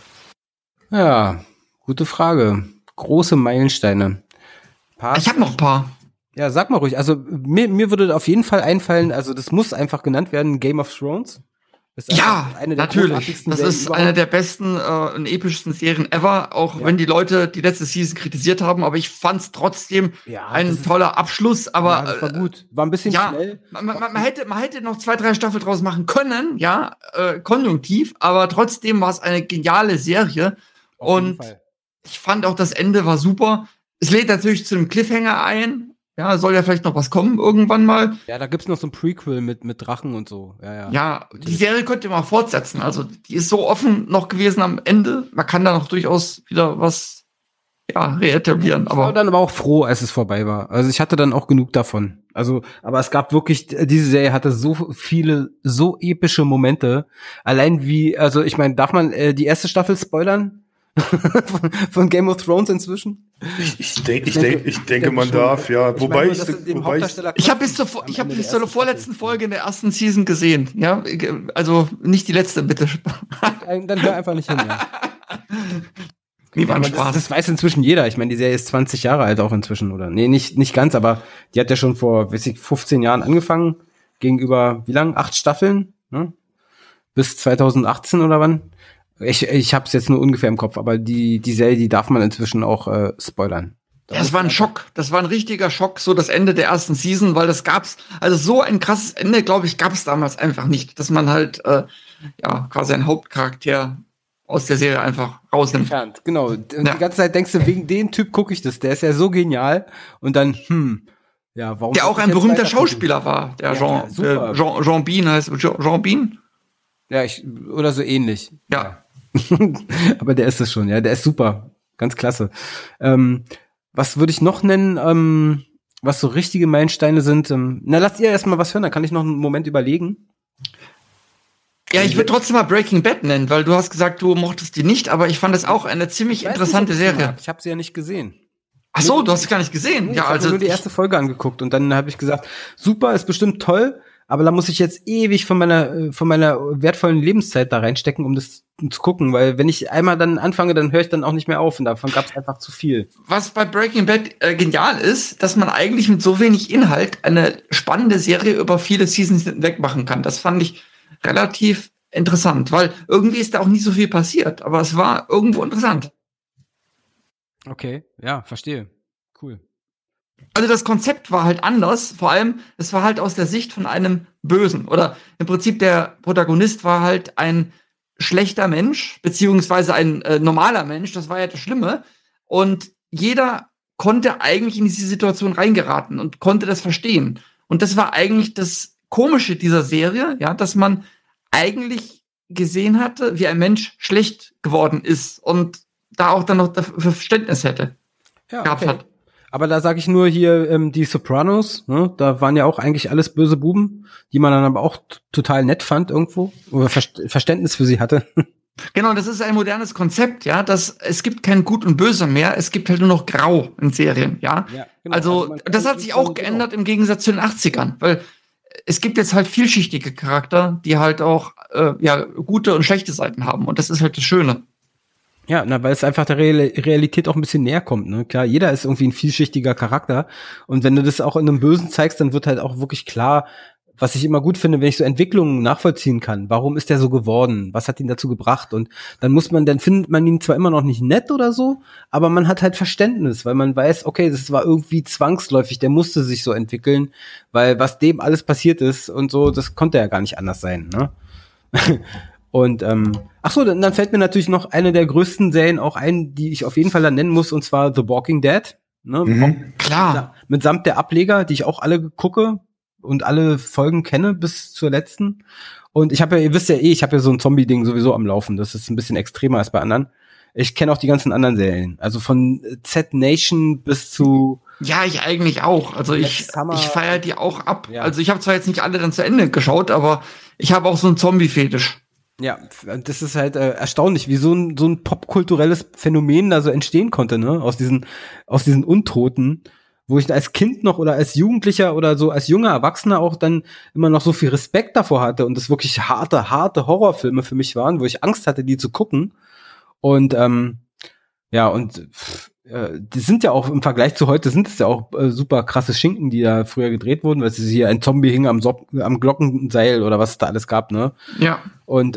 Ja, gute Frage. Große Meilensteine. Ich habe noch ein paar. Ja, sag mal ruhig. Also mir würde auf jeden Fall einfallen, also das muss einfach genannt werden, Game of Thrones. Ja, natürlich. Das ist eine der besten und epischsten Serien ever, auch wenn die Leute die letzte Season kritisiert haben, aber ich fand's trotzdem ein toller Abschluss, aber ja, das war gut. War ein bisschen schnell. Man hätte noch 2, 3 Staffeln draus machen können, konjunktiv, aber trotzdem war es eine geniale Serie und ich fand auch das Ende war super. Es lädt natürlich zu einem Cliffhanger ein. Ja, soll ja vielleicht noch was kommen irgendwann mal. Ja, da gibt's noch so ein Prequel mit Drachen und so. Ja, die Serie könnt ihr mal fortsetzen. Also, die ist so offen noch gewesen am Ende. Man kann da noch durchaus wieder was, reetablieren. Ich war dann aber auch froh, als es vorbei war. Also, ich hatte dann auch genug davon. Also, aber es gab wirklich, diese Serie hatte so viele, so epische Momente. Allein also, ich meine, darf man die erste Staffel spoilern? von Game of Thrones inzwischen? Ich denke, man darf, ja. Ich habe bis zur vorletzten Folge in der ersten Season gesehen. Ja, also nicht die letzte, bitte. Dann hör einfach nicht hin. Ja. Wie war Spaß. Das weiß inzwischen jeder. Ich meine, die Serie ist 20 Jahre alt auch inzwischen, oder? Nee, nicht ganz, aber die hat ja schon vor, 15 Jahren angefangen. Gegenüber, wie lang? 8 Staffeln? Ne? Bis 2018 oder wann? Ich hab's jetzt nur ungefähr im Kopf, aber die Serie, die darf man inzwischen auch spoilern. Das war ein Schock. Das war ein richtiger Schock, so das Ende der ersten Season, weil das gab's, also so ein krasses Ende, glaube ich, gab's damals einfach nicht, dass man halt, quasi einen Hauptcharakter aus der Serie einfach rausnimmt. Entfernt, genau. Und die ganze Zeit denkst du, wegen dem Typ gucke ich das, der ist ja so genial. Und dann, warum? Der auch ein berühmter Schauspieler war, der Jean Bean heißt, Jean Bean? Ja, oder so ähnlich. Ja. Aber der ist es schon, ja, der ist super. Ganz klasse. Was würde ich noch nennen, was so richtige Meilensteine sind? Lasst ihr erstmal was hören, dann kann ich noch einen Moment überlegen. Ja, ich würde trotzdem mal Breaking Bad nennen, weil du hast gesagt, du mochtest die nicht, aber ich fand es auch eine ziemlich interessante Serie. Ich habe sie ja nicht gesehen. Ach so, du hast sie gar nicht gesehen. Nee, ich habe nur die erste Folge angeguckt und dann habe ich gesagt, super, ist bestimmt toll, aber da muss ich jetzt ewig von meiner wertvollen Lebenszeit da reinstecken, um das zu gucken, weil wenn ich einmal dann anfange, dann höre ich dann auch nicht mehr auf und davon gab es einfach zu viel. Was bei Breaking Bad genial ist, dass man eigentlich mit so wenig Inhalt eine spannende Serie über viele Seasons hinweg machen kann. Das fand ich relativ interessant, weil irgendwie ist da auch nicht so viel passiert, aber es war irgendwo interessant. Okay, ja, verstehe. Cool. Also das Konzept war halt anders, vor allem, es war halt aus der Sicht von einem Bösen. Oder im Prinzip der Protagonist war halt ein schlechter Mensch, beziehungsweise ein normaler Mensch, das war ja das Schlimme. Und jeder konnte eigentlich in diese Situation reingeraten und konnte das verstehen. Und das war eigentlich das Komische dieser Serie, ja, dass man eigentlich gesehen hatte, wie ein Mensch schlecht geworden ist und da auch dann noch dafür Verständnis hätte. Ja, gehabt hat. Aber da sage ich nur hier die Sopranos, ne? Da waren ja auch eigentlich alles böse Buben, die man dann aber auch total nett fand irgendwo oder Verständnis für sie hatte. Genau, das ist ein modernes Konzept, ja, dass es gibt kein Gut und Böse mehr, es gibt halt nur noch Grau in Serien, ja. Genau. Also das hat sich auch geändert im Gegensatz zu den 80ern, weil es gibt jetzt halt vielschichtige Charakter, die halt auch gute und schlechte Seiten haben und das ist halt das Schöne. Ja, weil es einfach der Realität auch ein bisschen näher kommt, ne? Klar, jeder ist irgendwie ein vielschichtiger Charakter und wenn du das auch in einem Bösen zeigst, dann wird halt auch wirklich klar, was ich immer gut finde, wenn ich so Entwicklungen nachvollziehen kann. Warum ist der so geworden? Was hat ihn dazu gebracht? Und dann findet man ihn zwar immer noch nicht nett oder so, aber man hat halt Verständnis, weil man weiß, okay, das war irgendwie zwangsläufig, der musste sich so entwickeln, weil was dem alles passiert ist und so, das konnte ja gar nicht anders sein, ne? Und dann fällt mir natürlich noch eine der größten Serien auch ein, die ich auf jeden Fall dann nennen muss, und zwar The Walking Dead. Ne? Mhm. Klar. Mitsamt der Ableger, die ich auch alle gucke und alle Folgen kenne bis zur letzten. Und ihr wisst ja ich habe ja so ein Zombie-Ding sowieso am Laufen. Das ist ein bisschen extremer als bei anderen. Ich kenne auch die ganzen anderen Serien. Also von Z-Nation bis zu Ja, ich eigentlich auch. Also ich feiere die auch ab. Ja. Also ich habe zwar jetzt nicht alle dann zu Ende geschaut, aber ich habe auch so einen Zombie-Fetisch. Ja, das ist halt erstaunlich, wie so ein popkulturelles Phänomen da so entstehen konnte, ne? Aus diesen Untoten, wo ich als Kind noch oder als Jugendlicher oder so als junger Erwachsener auch dann immer noch so viel Respekt davor hatte und das wirklich harte Horrorfilme für mich waren, wo ich Angst hatte, die zu gucken. Und die sind ja auch im Vergleich zu heute sind es ja auch super krasse Schinken, die da früher gedreht wurden, weil hier ein Zombie hing am Glockenseil oder was es da alles gab, ne? Ja. Und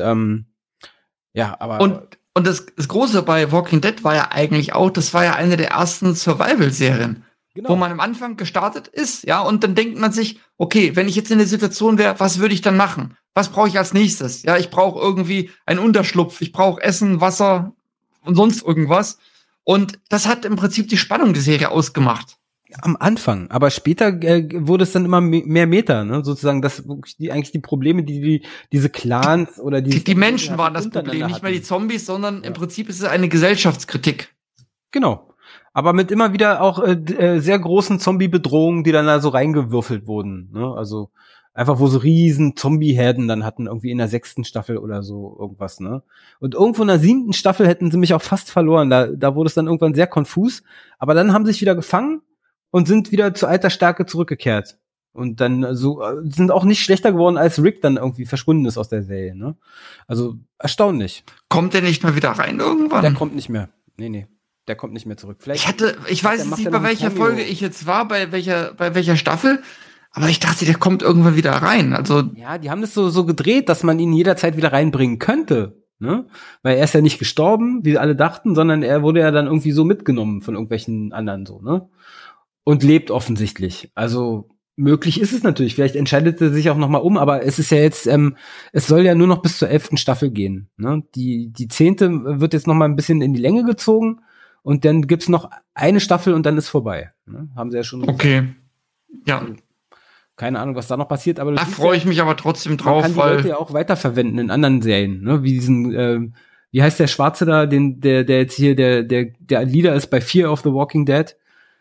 aber und das Große bei Walking Dead war ja eigentlich auch, das war ja eine der ersten Survival-Serien, genau, wo man am Anfang gestartet ist, ja, und dann denkt man sich, okay, wenn ich jetzt in der Situation wäre, was würde ich dann machen? Was brauche ich als nächstes? Ja, ich brauche irgendwie einen Unterschlupf, ich brauche Essen, Wasser und sonst irgendwas. Und das hat im Prinzip die Spannung der Serie ausgemacht. Am Anfang, aber später wurde es dann immer mehr Meta, ne? Sozusagen, dass eigentlich die Probleme, die diese Clans oder die Menschen waren das Problem, nicht mehr die Zombies, sondern im Prinzip ist es eine Gesellschaftskritik. Genau. Aber mit immer wieder auch sehr großen Zombie-Bedrohungen, die dann da so reingewürfelt wurden, ne? Also einfach, wo so riesen Zombie-Herden dann hatten, irgendwie in der 6. Staffel oder so irgendwas, ne? Und irgendwo in der 7. Staffel hätten sie mich auch fast verloren. Da wurde es dann irgendwann sehr konfus. Aber dann haben sie sich wieder gefangen und sind wieder zu alter Stärke zurückgekehrt. Und dann so sind auch nicht schlechter geworden, als Rick dann irgendwie verschwunden ist aus der Serie, ne? Also erstaunlich. Kommt der nicht mal wieder rein irgendwann? Der kommt nicht mehr. Nee. Der kommt nicht mehr zurück. Ich weiß jetzt nicht, bei welcher Folge ich jetzt war, bei welcher Staffel. Aber ich dachte, der kommt irgendwann wieder rein. Also ja, die haben das so gedreht, dass man ihn jederzeit wieder reinbringen könnte, ne? Weil er ist ja nicht gestorben, wie alle dachten, sondern er wurde ja dann irgendwie so mitgenommen von irgendwelchen anderen so, ne? Und lebt offensichtlich. Also möglich ist es natürlich. Vielleicht entscheidet er sich auch noch mal aber es ist ja jetzt, es soll ja nur noch bis zur 11. Staffel gehen, ne? Die 10. wird jetzt noch mal ein bisschen in die Länge gezogen und dann gibt's noch eine Staffel und dann ist vorbei, ne? Haben sie ja schon gesagt. Okay. Ja. Keine Ahnung, was da noch passiert, aber da freue ich mich aber trotzdem drauf, man kann die Leute ja auch weiterverwenden in anderen Serien, ne? Wie diesen, wie heißt der Schwarze da, der jetzt hier der Leader ist bei Fear of the Walking Dead.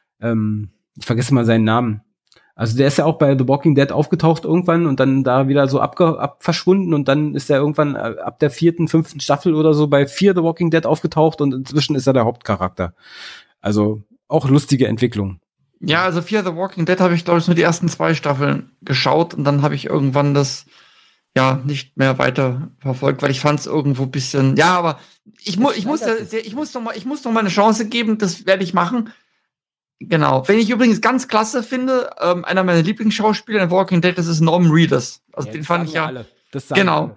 Ich vergesse mal seinen Namen. Also der ist ja auch bei The Walking Dead aufgetaucht irgendwann und dann da wieder so verschwunden und dann ist er irgendwann ab der 4., 5. Staffel oder so bei Fear the Walking Dead aufgetaucht und inzwischen ist er der Hauptcharakter. Also auch lustige Entwicklung. Ja, also Fear the Walking Dead habe ich, glaube ich, nur die ersten 2 Staffeln geschaut und dann habe ich irgendwann das ja nicht mehr weiter verfolgt, weil ich fand es irgendwo ein bisschen, ja, aber ich muss noch mal eine Chance geben, das werde ich machen. Genau. Wenn ich übrigens ganz klasse finde, einer meiner Lieblingsschauspieler in Walking Dead, das ist Norman Reedus. Also ja, den fand ich ja alle. Genau.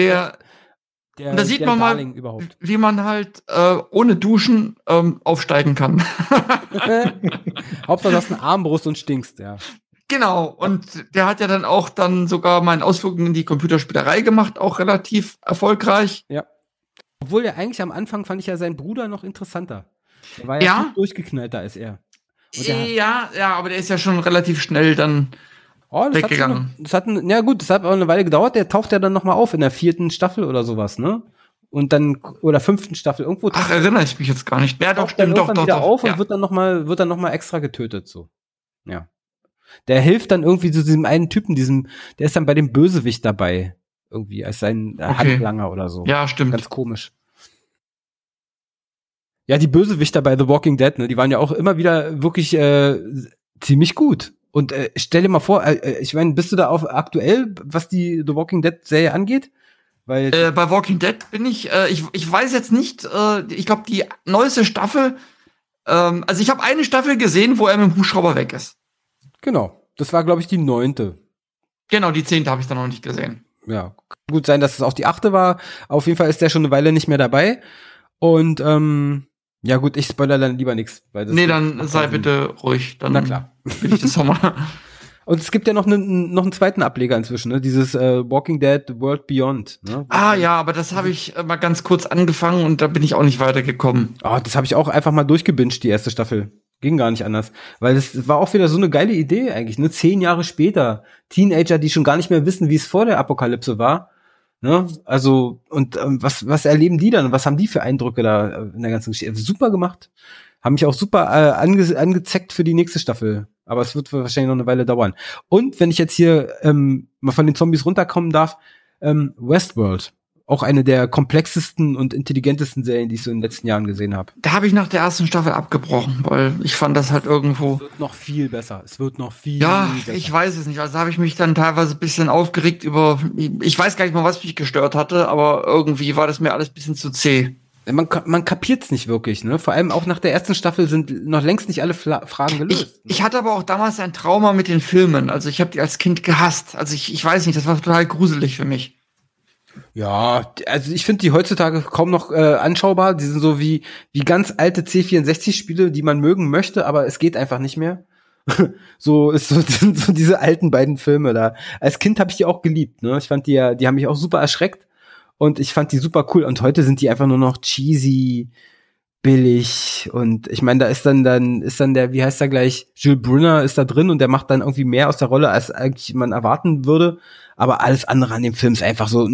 Und da sieht man mal, wie man halt ohne Duschen aufsteigen kann. Hauptsache du hast eine Armbrust und stinkst, ja. Genau, und der hat ja dann auch sogar mal einen Ausflug in die Computerspielerei gemacht, auch relativ erfolgreich. Ja. Obwohl der eigentlich am Anfang fand ich ja seinen Bruder noch interessanter. Der war ja viel durchgeknallter als er. Ja, aber der ist ja schon relativ schnell dann weggegangen. Das hat aber eine Weile gedauert, der taucht ja dann nochmal auf in der 4. Staffel oder sowas, ne? Und dann, oder 5. Staffel irgendwo. Ach, erinnere ich mich jetzt gar nicht. Ja, doch, stimmt, doch. Wieder auf und wird dann noch mal extra getötet, so. Ja. Der hilft dann irgendwie zu diesem einen Typen, der ist dann bei dem Bösewicht dabei. Irgendwie, als sein Handlanger oder so. Ja, stimmt. Ganz komisch. Ja, die Bösewichter bei The Walking Dead, ne, die waren ja auch immer wieder wirklich ziemlich gut. Und stell dir mal vor, ich meine, bist du da aktuell, was die The Walking Dead Serie angeht? Weil bei Walking Dead bin ich weiß jetzt nicht, ich glaube die neueste Staffel, also ich habe eine Staffel gesehen, wo er mit dem Hubschrauber weg ist. Genau, das war glaube ich die 9. Genau, die 10. habe ich dann noch nicht gesehen. Ja, gut sein, dass es auch die 8. war. Auf jeden Fall ist der schon eine Weile nicht mehr dabei. Und ja gut, ich spoilere dann lieber nichts. Nee, dann sei bitte ruhig. Dann na klar. Will ich das nochmal. Und es gibt ja noch einen zweiten Ableger inzwischen, ne? Dieses Walking Dead World Beyond. Ne? Ja, aber das habe ich mal ganz kurz angefangen und da bin ich auch nicht weitergekommen. Das habe ich auch einfach mal durchgebinged, die erste Staffel. Ging gar nicht anders. Weil das war auch wieder so eine geile Idee eigentlich, ne? 10 Jahre später. Teenager, die schon gar nicht mehr wissen, wie es vor der Apokalypse war. Ne? Also, und was erleben die dann? Was haben die für Eindrücke da in der ganzen Geschichte? Super gemacht. Haben mich auch super angezeckt für die nächste Staffel. Aber es wird wahrscheinlich noch eine Weile dauern. Und wenn ich jetzt hier mal von den Zombies runterkommen darf, Westworld. Auch eine der komplexesten und intelligentesten Serien, die ich so in den letzten Jahren gesehen habe. Da habe ich nach der ersten Staffel abgebrochen, weil ich fand das halt irgendwo. Es wird noch viel besser. Es wird noch viel besser. Ich weiß es nicht. Also da habe ich mich dann teilweise ein bisschen aufgeregt über. Ich weiß gar nicht mal, was mich gestört hatte, aber irgendwie war das mir alles ein bisschen zu zäh. Man kapiert's nicht wirklich, ne? Vor allem auch nach der ersten Staffel sind noch längst nicht alle Fragen gelöst. Ich hatte aber auch damals ein Trauma mit den Filmen. Also ich habe die als Kind gehasst. Also ich weiß nicht, das war total gruselig für mich. Ja, also ich finde die heutzutage kaum noch anschaubar. Die sind so wie ganz alte C64-Spiele, die man mögen möchte, aber es geht einfach nicht mehr. Sind so diese alten beiden Filme da. Als Kind habe ich die auch geliebt, ne? Ich fand die haben mich auch super erschreckt und ich fand die super cool. Und heute sind die einfach nur noch cheesy, billig und ich meine, da ist dann der, wie heißt der gleich, Jules Brunner ist da drin und der macht dann irgendwie mehr aus der Rolle, als eigentlich man erwarten würde, aber alles andere an dem Film ist einfach so,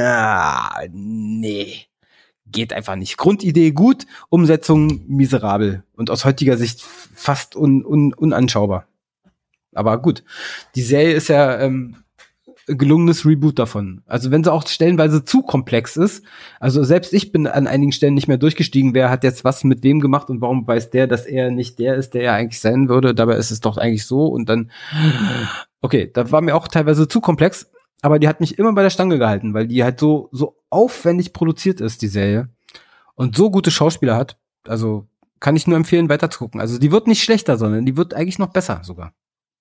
nee, geht einfach nicht. Grundidee gut, Umsetzung miserabel und aus heutiger Sicht fast unanschaubar. Aber gut, die Serie ist ja gelungenes Reboot davon. Also wenn sie auch stellenweise zu komplex ist, also selbst ich bin an einigen Stellen nicht mehr durchgestiegen, wer hat jetzt was mit wem gemacht und warum weiß der, dass er nicht der ist, der er eigentlich sein würde, dabei ist es doch eigentlich so und dann, okay, da war mir auch teilweise zu komplex, aber die hat mich immer bei der Stange gehalten, weil die halt so aufwendig produziert ist, die Serie, und so gute Schauspieler hat, also kann ich nur empfehlen, weiter zu gucken. Also die wird nicht schlechter, sondern die wird eigentlich noch besser sogar.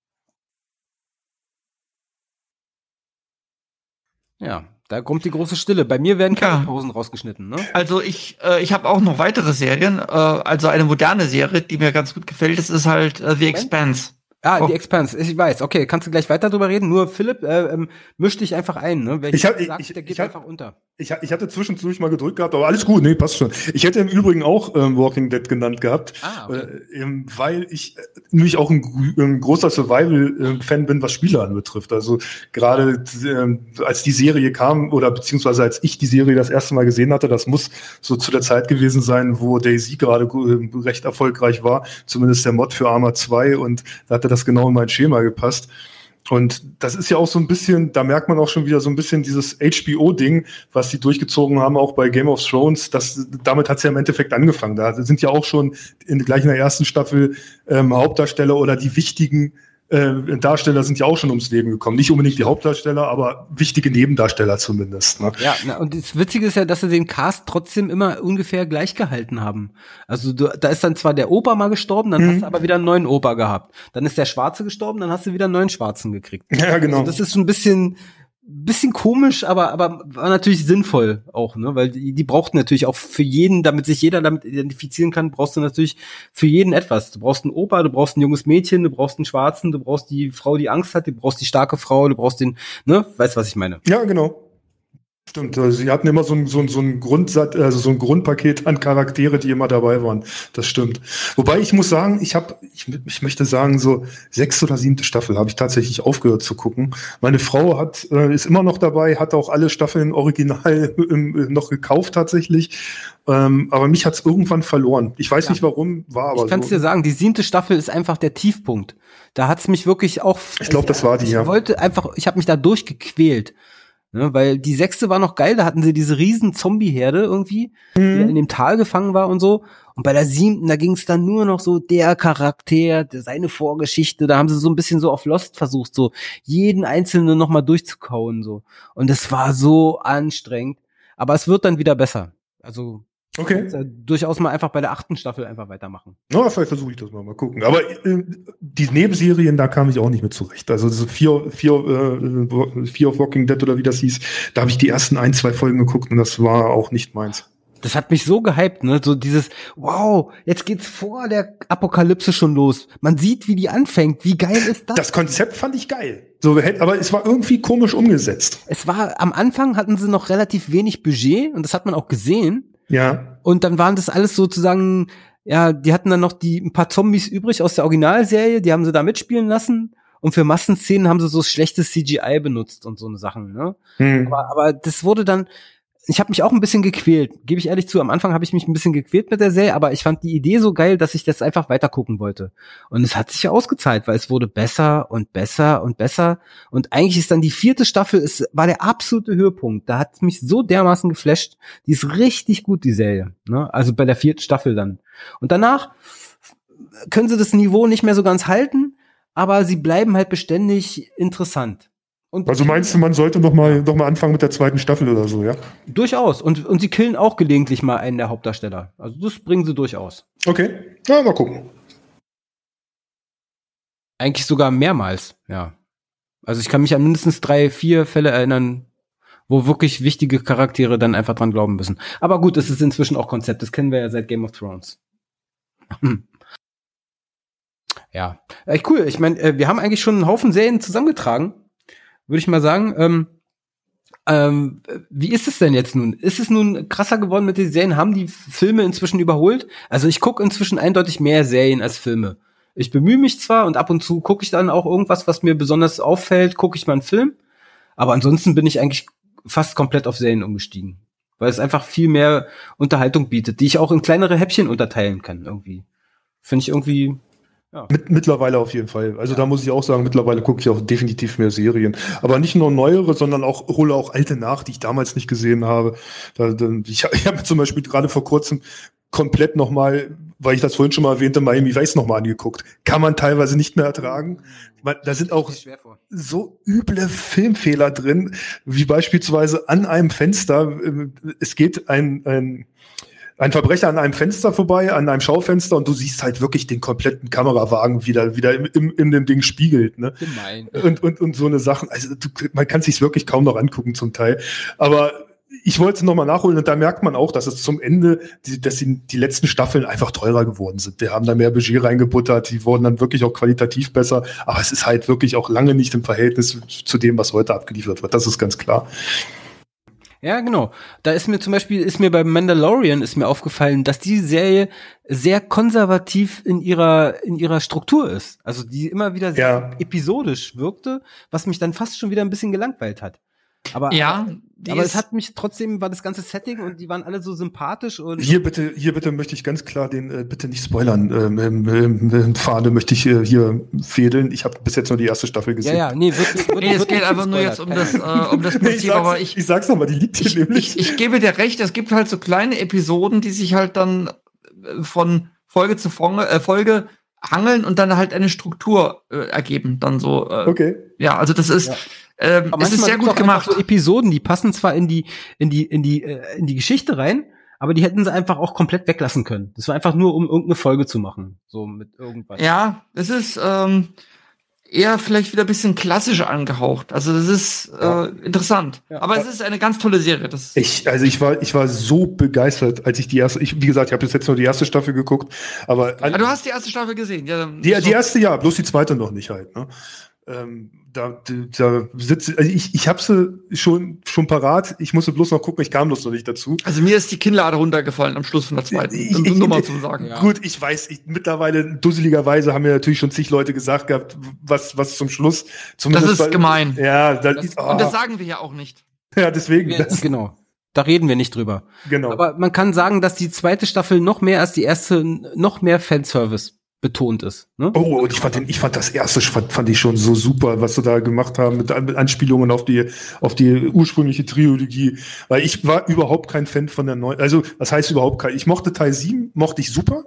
Ja, da kommt die große Stille. Bei mir werden keine Pausen rausgeschnitten, ne? Also ich habe auch noch weitere Serien. Also eine moderne Serie, die mir ganz gut gefällt, das ist halt The Expanse. Die Expanse, ich weiß. Okay, kannst du gleich weiter drüber reden? Nur Philipp, misch dich einfach ein, ne? Der geht einfach unter. Ich hatte zwischendurch mal gedrückt gehabt, aber alles gut, nee, passt schon. Ich hätte im Übrigen auch Walking Dead genannt gehabt, okay. Weil ich nämlich auch ein großer Survival-Fan bin, was Spiele anbetrifft. Also gerade als die Serie kam, oder beziehungsweise als ich die Serie das erste Mal gesehen hatte, das muss so zu der Zeit gewesen sein, wo DayZ gerade recht erfolgreich war, zumindest der Mod für Arma 2, und da hatte das genau in mein Schema gepasst. Und das ist ja auch so ein bisschen, da merkt man auch schon wieder so ein bisschen dieses HBO-Ding, was die durchgezogen haben, auch bei Game of Thrones. Damit hat es ja im Endeffekt angefangen. Da sind ja auch schon gleich in der ersten Staffel Hauptdarsteller oder die wichtigen Darsteller sind ja auch schon ums Leben gekommen. Nicht unbedingt die Hauptdarsteller, aber wichtige Nebendarsteller zumindest. Ne? Ja, und das Witzige ist ja, dass sie den Cast trotzdem immer ungefähr gleich gehalten haben. Also da ist dann zwar der Opa mal gestorben, dann hast du aber wieder einen neuen Opa gehabt. Dann ist der Schwarze gestorben, dann hast du wieder einen neuen Schwarzen gekriegt. Ja, genau. Also das ist schon ein bisschen komisch, aber war natürlich sinnvoll auch, ne, weil die brauchten natürlich auch für jeden, damit sich jeder damit identifizieren kann, brauchst du natürlich für jeden etwas. Du brauchst einen Opa, du brauchst ein junges Mädchen, du brauchst einen Schwarzen, du brauchst die Frau, die Angst hat, du brauchst die starke Frau, du brauchst den, ne, weißt was ich meine? Ja, genau. Stimmt, also sie hatten immer so ein Grundsatz, also so ein Grundpaket an Charaktere, die immer dabei waren. Das stimmt. Wobei ich muss sagen, ich möchte sagen, so 6. oder 7. Staffel habe ich tatsächlich aufgehört zu gucken. Meine Frau ist immer noch dabei, hat auch alle Staffeln original noch gekauft tatsächlich. Aber mich hat's irgendwann verloren. Ich weiß nicht warum, war aber so. Ich kann's dir sagen, die 7. Staffel ist einfach der Tiefpunkt. Da hat's mich wirklich auch. Ich glaube, das war die, ja. Ich habe mich da durchgequält. Ne, weil die 6. war noch geil, da hatten sie diese riesen Zombie-Herde irgendwie, die in dem Tal gefangen war und so. Und bei der 7., da ging es dann nur noch so der Charakter, seine Vorgeschichte, da haben sie so ein bisschen so auf Lost versucht, so jeden Einzelnen noch mal durchzukauen, so. Und es war so anstrengend. Aber es wird dann wieder besser. Also, okay. Durchaus mal einfach bei der 8. Staffel einfach weitermachen. Na, vielleicht versuche ich das mal gucken. Aber die Nebenserien, da kam ich auch nicht mit zurecht. Also so Fear of Walking Dead oder wie das hieß, da habe ich die ersten 1-2 Folgen geguckt und das war auch nicht meins. Das hat mich so gehypt, ne? So dieses, wow, jetzt geht's vor der Apokalypse schon los. Man sieht, wie die anfängt. Wie geil ist das? Das Konzept fand ich geil. So, aber es war irgendwie komisch umgesetzt. Am Anfang hatten sie noch relativ wenig Budget und das hat man auch gesehen. Ja. Und dann waren das alles sozusagen, ja, die hatten dann noch ein paar Zombies übrig aus der Originalserie, die haben sie da mitspielen lassen. und für Massenszenen haben sie so schlechtes CGI benutzt und so eine Sachen, ne? Aber das wurde dann, ich habe mich auch ein bisschen gequält, gebe ich ehrlich zu. Am Anfang habe ich mich ein bisschen gequält mit der Serie, aber ich fand die Idee so geil, dass ich das einfach weiter gucken wollte. Und es hat sich ja ausgezahlt, weil es wurde besser und besser und besser. Und eigentlich ist dann die 4. Staffel, war der absolute Höhepunkt. Da hat es mich so dermaßen geflasht. Die ist richtig gut, die Serie. Ne? Also bei der 4. Staffel dann. Und danach können sie das Niveau nicht mehr so ganz halten, aber sie bleiben halt beständig interessant. Und Also meinst du, man sollte noch mal anfangen mit der 2. Staffel oder so, ja? Durchaus. Und sie killen auch gelegentlich mal einen der Hauptdarsteller. Also das bringen sie durchaus. Okay, ja, mal gucken. Eigentlich sogar mehrmals, ja. Also ich kann mich an mindestens 3, 4 Fälle erinnern, wo wirklich wichtige Charaktere dann einfach dran glauben müssen. Aber gut, das ist inzwischen auch Konzept. Das kennen wir ja seit Game of Thrones. Ja, echt cool. Ich meine, wir haben eigentlich schon einen Haufen Serien zusammengetragen. Würde ich mal sagen, wie ist es denn jetzt nun? Ist es nun krasser geworden mit den Serien? Haben die Filme inzwischen überholt? Also ich gucke inzwischen eindeutig mehr Serien als Filme. Ich bemühe mich zwar und ab und zu gucke ich dann auch irgendwas, was mir besonders auffällt, gucke ich mal einen Film. Aber ansonsten bin ich eigentlich fast komplett auf Serien umgestiegen. Weil es einfach viel mehr Unterhaltung bietet, die ich auch in kleinere Häppchen unterteilen kann irgendwie. Finde ich irgendwie... Ja. Mittlerweile auf jeden Fall. Also da muss ich auch sagen, mittlerweile gucke ich auch definitiv mehr Serien. Aber nicht nur neuere, sondern hole auch alte nach, die ich damals nicht gesehen habe. Ich habe zum Beispiel gerade vor kurzem komplett nochmal, weil ich das vorhin schon mal erwähnte, Miami Vice nochmal angeguckt. Kann man teilweise nicht mehr ertragen. Da sind auch so üble Filmfehler drin, wie beispielsweise an einem Fenster. Es geht ein Verbrecher an einem Fenster vorbei, an einem Schaufenster, und du siehst halt wirklich den kompletten Kamerawagen wieder in dem Ding spiegelt, ne? Gemein. Und so eine Sachen. Also man kann sich's wirklich kaum noch angucken zum Teil. Aber ich wollte es nochmal nachholen, und da merkt man auch, dass es zum Ende, dass die letzten Staffeln einfach teurer geworden sind. Wir haben da mehr Budget reingebuttert, die wurden dann wirklich auch qualitativ besser, aber es ist halt wirklich auch lange nicht im Verhältnis zu dem, was heute abgeliefert wird. Das ist ganz klar. Ja, genau. Da ist mir bei Mandalorian aufgefallen, dass die Serie sehr konservativ in ihrer Struktur ist. Also die immer wieder sehr episodisch wirkte, was mich dann fast schon wieder ein bisschen gelangweilt hat. Aber es hat mich trotzdem, war das ganze Setting und die waren alle so sympathisch und hier bitte möchte ich ganz klar den bitte nicht spoilern, Fahne möchte ich hier fädeln. Ich habe bis jetzt nur die erste Staffel gesehen. Es geht einfach nur jetzt um das Prinzip, aber ich sag's nochmal, die liegt hier nämlich. Ich gebe dir recht, es gibt halt so kleine Episoden, die sich halt dann von Folge zu Folge hangeln und dann halt eine Struktur ergeben, dann so. Okay. Ja, also das ist es ist sehr gut gemacht. So Episoden, die passen zwar in die Geschichte rein, aber die hätten sie einfach auch komplett weglassen können. Das war einfach nur, um irgendeine Folge zu machen, so mit irgendwas. Ja, es ist eher vielleicht wieder ein bisschen klassisch angehaucht. Also das ist interessant. Ja. Aber es ist eine ganz tolle Serie. Ich war so begeistert, als ich wie gesagt, ich habe jetzt nur die erste Staffel geguckt, aber du hast die erste Staffel gesehen. Ja, die erste, ja, bloß die zweite noch nicht halt, ne? Da sitze ich habe sie schon parat. Ich musste bloß noch gucken, ich kam bloß noch nicht dazu. Also mir ist die Kinnlade runtergefallen am Schluss von der zweiten. Nur mal zu sagen. Ja. Gut, ich weiß, mittlerweile dusseligerweise haben mir natürlich schon zig Leute gesagt gehabt, was zum Schluss. Das ist gemein. Ja, und das sagen wir ja auch nicht. Ja, deswegen. Genau. Da reden wir nicht drüber. Genau. Aber man kann sagen, dass die zweite Staffel noch mehr als die erste noch mehr Fanservice betont ist. Ne? Oh, und ich fand das erste fand ich schon so super, was sie da gemacht haben mit Anspielungen auf die ursprüngliche Trilogie, weil ich war überhaupt kein Fan von der neuen, also was heißt überhaupt kein, ich mochte Teil 7, mochte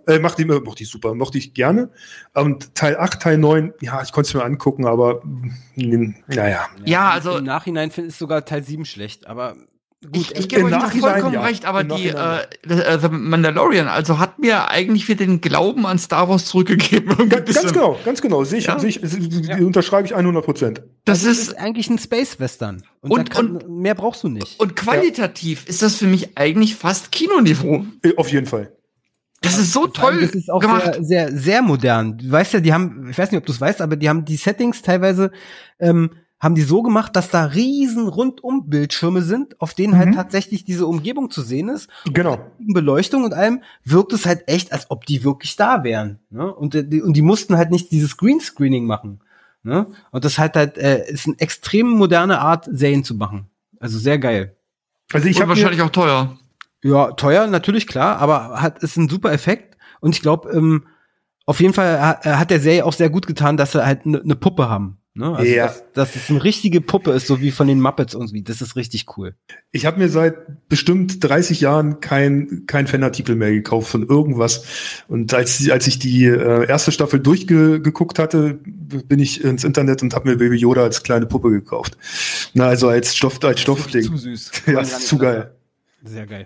ich gerne, und Teil 8, Teil 9, ja, ich konnte es mir angucken, aber naja. Ja, also im Nachhinein finde ich sogar Teil 7 schlecht, aber gut, ich gebe euch da vollkommen recht, aber The Mandalorian, also hat mir eigentlich wieder den Glauben an Star Wars zurückgegeben. Ganz genau. Unterschreibe ich 100%. Das ist eigentlich ein Space-Western. Und mehr brauchst du nicht. Und qualitativ ist das für mich eigentlich fast Kinoniveau. Auf jeden Fall. Das ist so toll das ist auch gemacht. Sehr, sehr, sehr modern. Du weißt ja, ich weiß nicht, ob du es weißt, aber die haben die Settings teilweise haben die so gemacht, dass da riesen Rundum-Bildschirme sind, auf denen halt tatsächlich diese Umgebung zu sehen ist. Genau. Und Beleuchtung und allem wirkt es halt echt, als ob die wirklich da wären. Ne? Und die mussten halt nicht dieses Greenscreening machen, Ne? Und das ist eine extrem moderne Art, Serien zu machen. Also sehr geil. Also ich Und habe wahrscheinlich auch teuer. Ja, teuer, natürlich, klar, aber ist ein super Effekt. Und ich glaube, auf jeden Fall hat der Serie auch sehr gut getan, dass sie halt eine Puppe haben. Ne? Also, Ja. dass es eine richtige Puppe ist, so wie von den Muppets irgendwie. Das ist richtig cool. Ich habe mir seit bestimmt 30 Jahren kein Fanartikel mehr gekauft von irgendwas. Und als ich die erste Staffel durchgeguckt hatte, bin ich ins Internet und habe mir Baby Yoda als kleine Puppe gekauft. Na, also als Stoffding. Zu süß. Ja, ist zu geil. Sehr geil.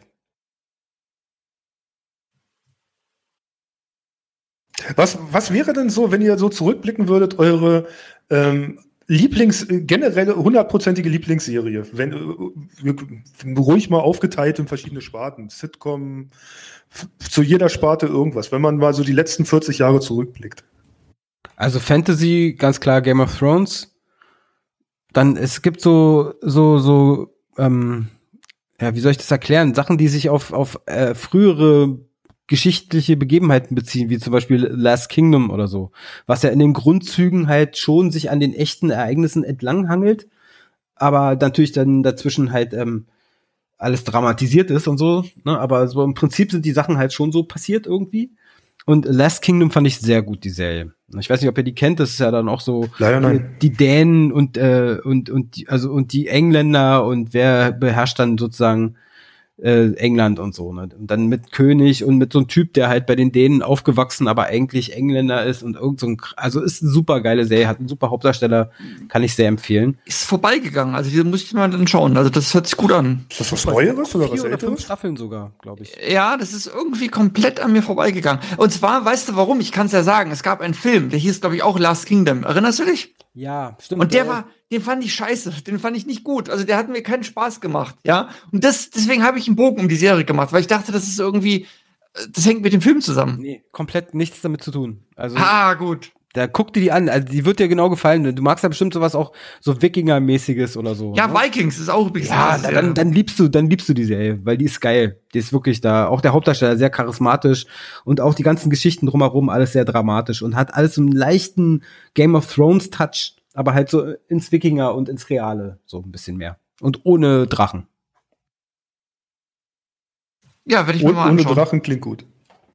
Was wäre denn so, wenn ihr so zurückblicken würdet, eure generelle 100%ige Lieblingsserie? Ruhig mal aufgeteilt in verschiedene Sparten. Sitcom, zu jeder Sparte irgendwas, wenn man mal so die letzten 40 Jahre zurückblickt. Also Fantasy, ganz klar Game of Thrones. Dann, es gibt ja, wie soll ich das erklären? Sachen, die sich auf frühere geschichtliche Begebenheiten beziehen, wie zum Beispiel Last Kingdom oder so, was ja in den Grundzügen halt schon sich an den echten Ereignissen entlanghangelt, aber natürlich dann dazwischen halt alles dramatisiert ist und so, ne? Aber so im Prinzip sind die Sachen halt schon so passiert irgendwie. Und Last Kingdom fand ich sehr gut, die Serie. Ich weiß nicht, ob ihr die kennt, das ist ja dann auch so Leider nein. Die Dänen und die Engländer und wer beherrscht dann sozusagen England und so, ne? Und dann mit König und mit so einem Typ, der halt bei den Dänen aufgewachsen, aber eigentlich Engländer ist und also ist eine super geile Serie, hat einen super Hauptdarsteller, kann ich sehr empfehlen. Ist vorbeigegangen, also die muss ich mal dann schauen, also das hört sich gut an. Ist das was Neueres oder 4 was oder 5 Älteres? Staffeln sogar, glaube ich. Ja, das ist irgendwie komplett an mir vorbeigegangen. Und zwar, weißt du warum? Ich kann es ja sagen, es gab einen Film, der hieß, glaube ich, auch Last Kingdom. Erinnerst du dich? Ja, stimmt. Und den fand ich scheiße, den fand ich nicht gut. Also der hat mir keinen Spaß gemacht, ja. Und deswegen habe ich einen Bogen um die Serie gemacht, weil ich dachte, das ist irgendwie, das hängt mit dem Film zusammen. Nee, komplett nichts damit zu tun. Also, Gut. da guck dir die an, also die wird dir genau gefallen. Du magst ja bestimmt sowas auch, so Wikinger-mäßiges oder so. Ja, ne? Vikings ist auch übrigens. Ja, dann liebst du die Serie, weil die ist geil. Die ist wirklich da. Auch der Hauptdarsteller sehr charismatisch und auch die ganzen Geschichten drumherum alles sehr dramatisch und hat alles so einen leichten Game of Thrones Touch, aber halt so ins Wikinger und ins Reale so ein bisschen mehr. Und ohne Drachen. Ja, werde ich mir mal Ohne anschauen. Drachen klingt gut.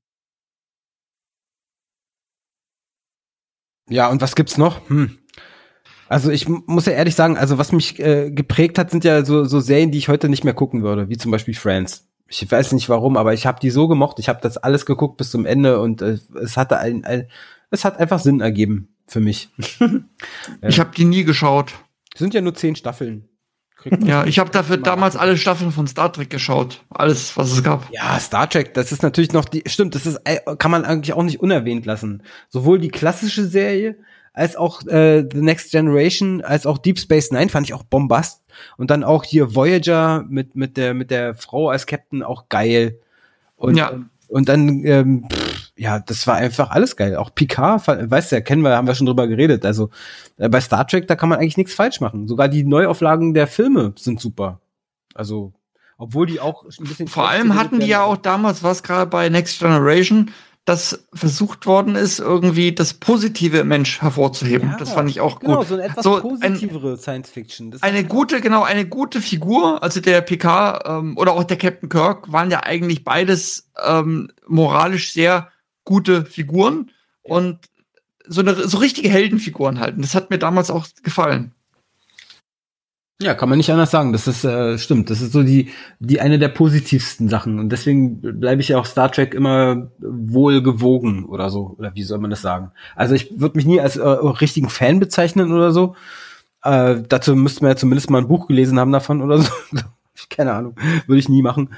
Ja, und was gibt's noch? Also ich muss ja ehrlich sagen, also was mich geprägt hat, sind ja so Serien, die ich heute nicht mehr gucken würde, wie zum Beispiel Friends. Ich weiß nicht warum, aber ich habe die so gemocht. Ich habe das alles geguckt bis zum Ende und es hat einfach Sinn ergeben für mich. Ich habe die nie geschaut. Sind ja nur 10 Staffeln. Ja, ich habe dafür damals alle Staffeln von Star Trek geschaut. Alles, was es gab. Ja, Star Trek, das ist natürlich noch stimmt, kann man eigentlich auch nicht unerwähnt lassen. Sowohl die klassische Serie, als auch The Next Generation, als auch Deep Space Nine fand ich auch Bombast. Und dann auch hier Voyager mit der Frau als Captain auch geil. Und, Ja. Und dann, ja, das war einfach alles geil. Auch Picard, weißt du ja, haben wir schon drüber geredet. Also bei Star Trek, da kann man eigentlich nichts falsch machen. Sogar die Neuauflagen der Filme sind super. Also, obwohl die auch ein bisschen... Vor allem hatten die ja auch damals, was gerade bei Next Generation, dass versucht worden ist, irgendwie das positive im Mensch hervorzuheben. Ja, das fand ich auch genau, gut. so eine etwas So positivere Science-Fiction. eine gute Figur, also der PK oder auch der Captain Kirk, waren ja eigentlich beides moralisch sehr gute Figuren und so richtige Heldenfiguren halt. Und das hat mir damals auch gefallen. Ja, kann man nicht anders sagen. Das ist stimmt. Das ist so die eine der positivsten Sachen. Und deswegen bleibe ich ja auch Star Trek immer wohlgewogen oder so. Oder wie soll man das sagen? Also ich würde mich nie als richtigen Fan bezeichnen oder so. Dazu müsste man ja zumindest mal ein Buch gelesen haben davon oder so. Keine Ahnung. Würde ich nie machen.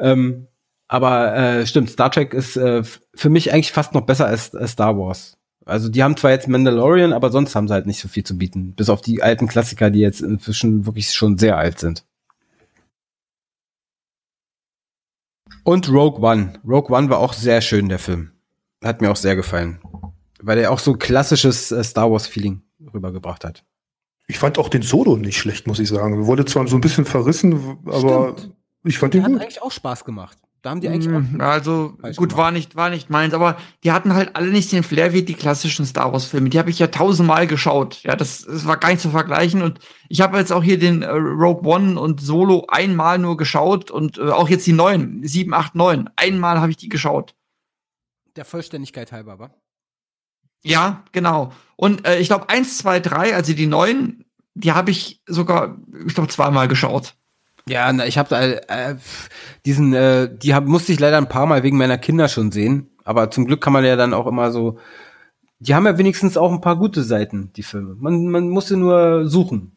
Aber stimmt, Star Trek ist für mich eigentlich fast noch besser als Star Wars. Also die haben zwar jetzt Mandalorian, aber sonst haben sie halt nicht so viel zu bieten. Bis auf die alten Klassiker, die jetzt inzwischen wirklich schon sehr alt sind. Und Rogue One. Rogue One war auch sehr schön, der Film. Hat mir auch sehr gefallen. Weil der auch so klassisches Star Wars-Feeling rübergebracht hat. Ich fand auch den Solo nicht schlecht, muss ich sagen. Wurde zwar so ein bisschen verrissen, aber Stimmt. ich fand Der ihn hat gut. eigentlich auch Spaß gemacht. Da haben die eigentlich auch Also falsch gut, gemacht. war nicht meins, aber die hatten halt alle nicht den Flair wie die klassischen Star Wars Filme. Die habe ich ja 1000-mal geschaut. Ja, das war gar nicht zu vergleichen. Und ich habe jetzt auch hier den Rogue One und Solo einmal nur geschaut und auch jetzt die neuen, 7, 8, 9. Einmal habe ich die geschaut. Der Vollständigkeit halber, wa? Ja, genau. Und ich glaube 1, 2, 3, also die neuen, die habe ich sogar, ich glaube, zweimal geschaut. Ja, ich habe musste ich leider ein paar Mal wegen meiner Kinder schon sehen. Aber zum Glück kann man ja dann auch immer so. Die haben ja wenigstens auch ein paar gute Seiten, die Filme. Man muss sie nur suchen.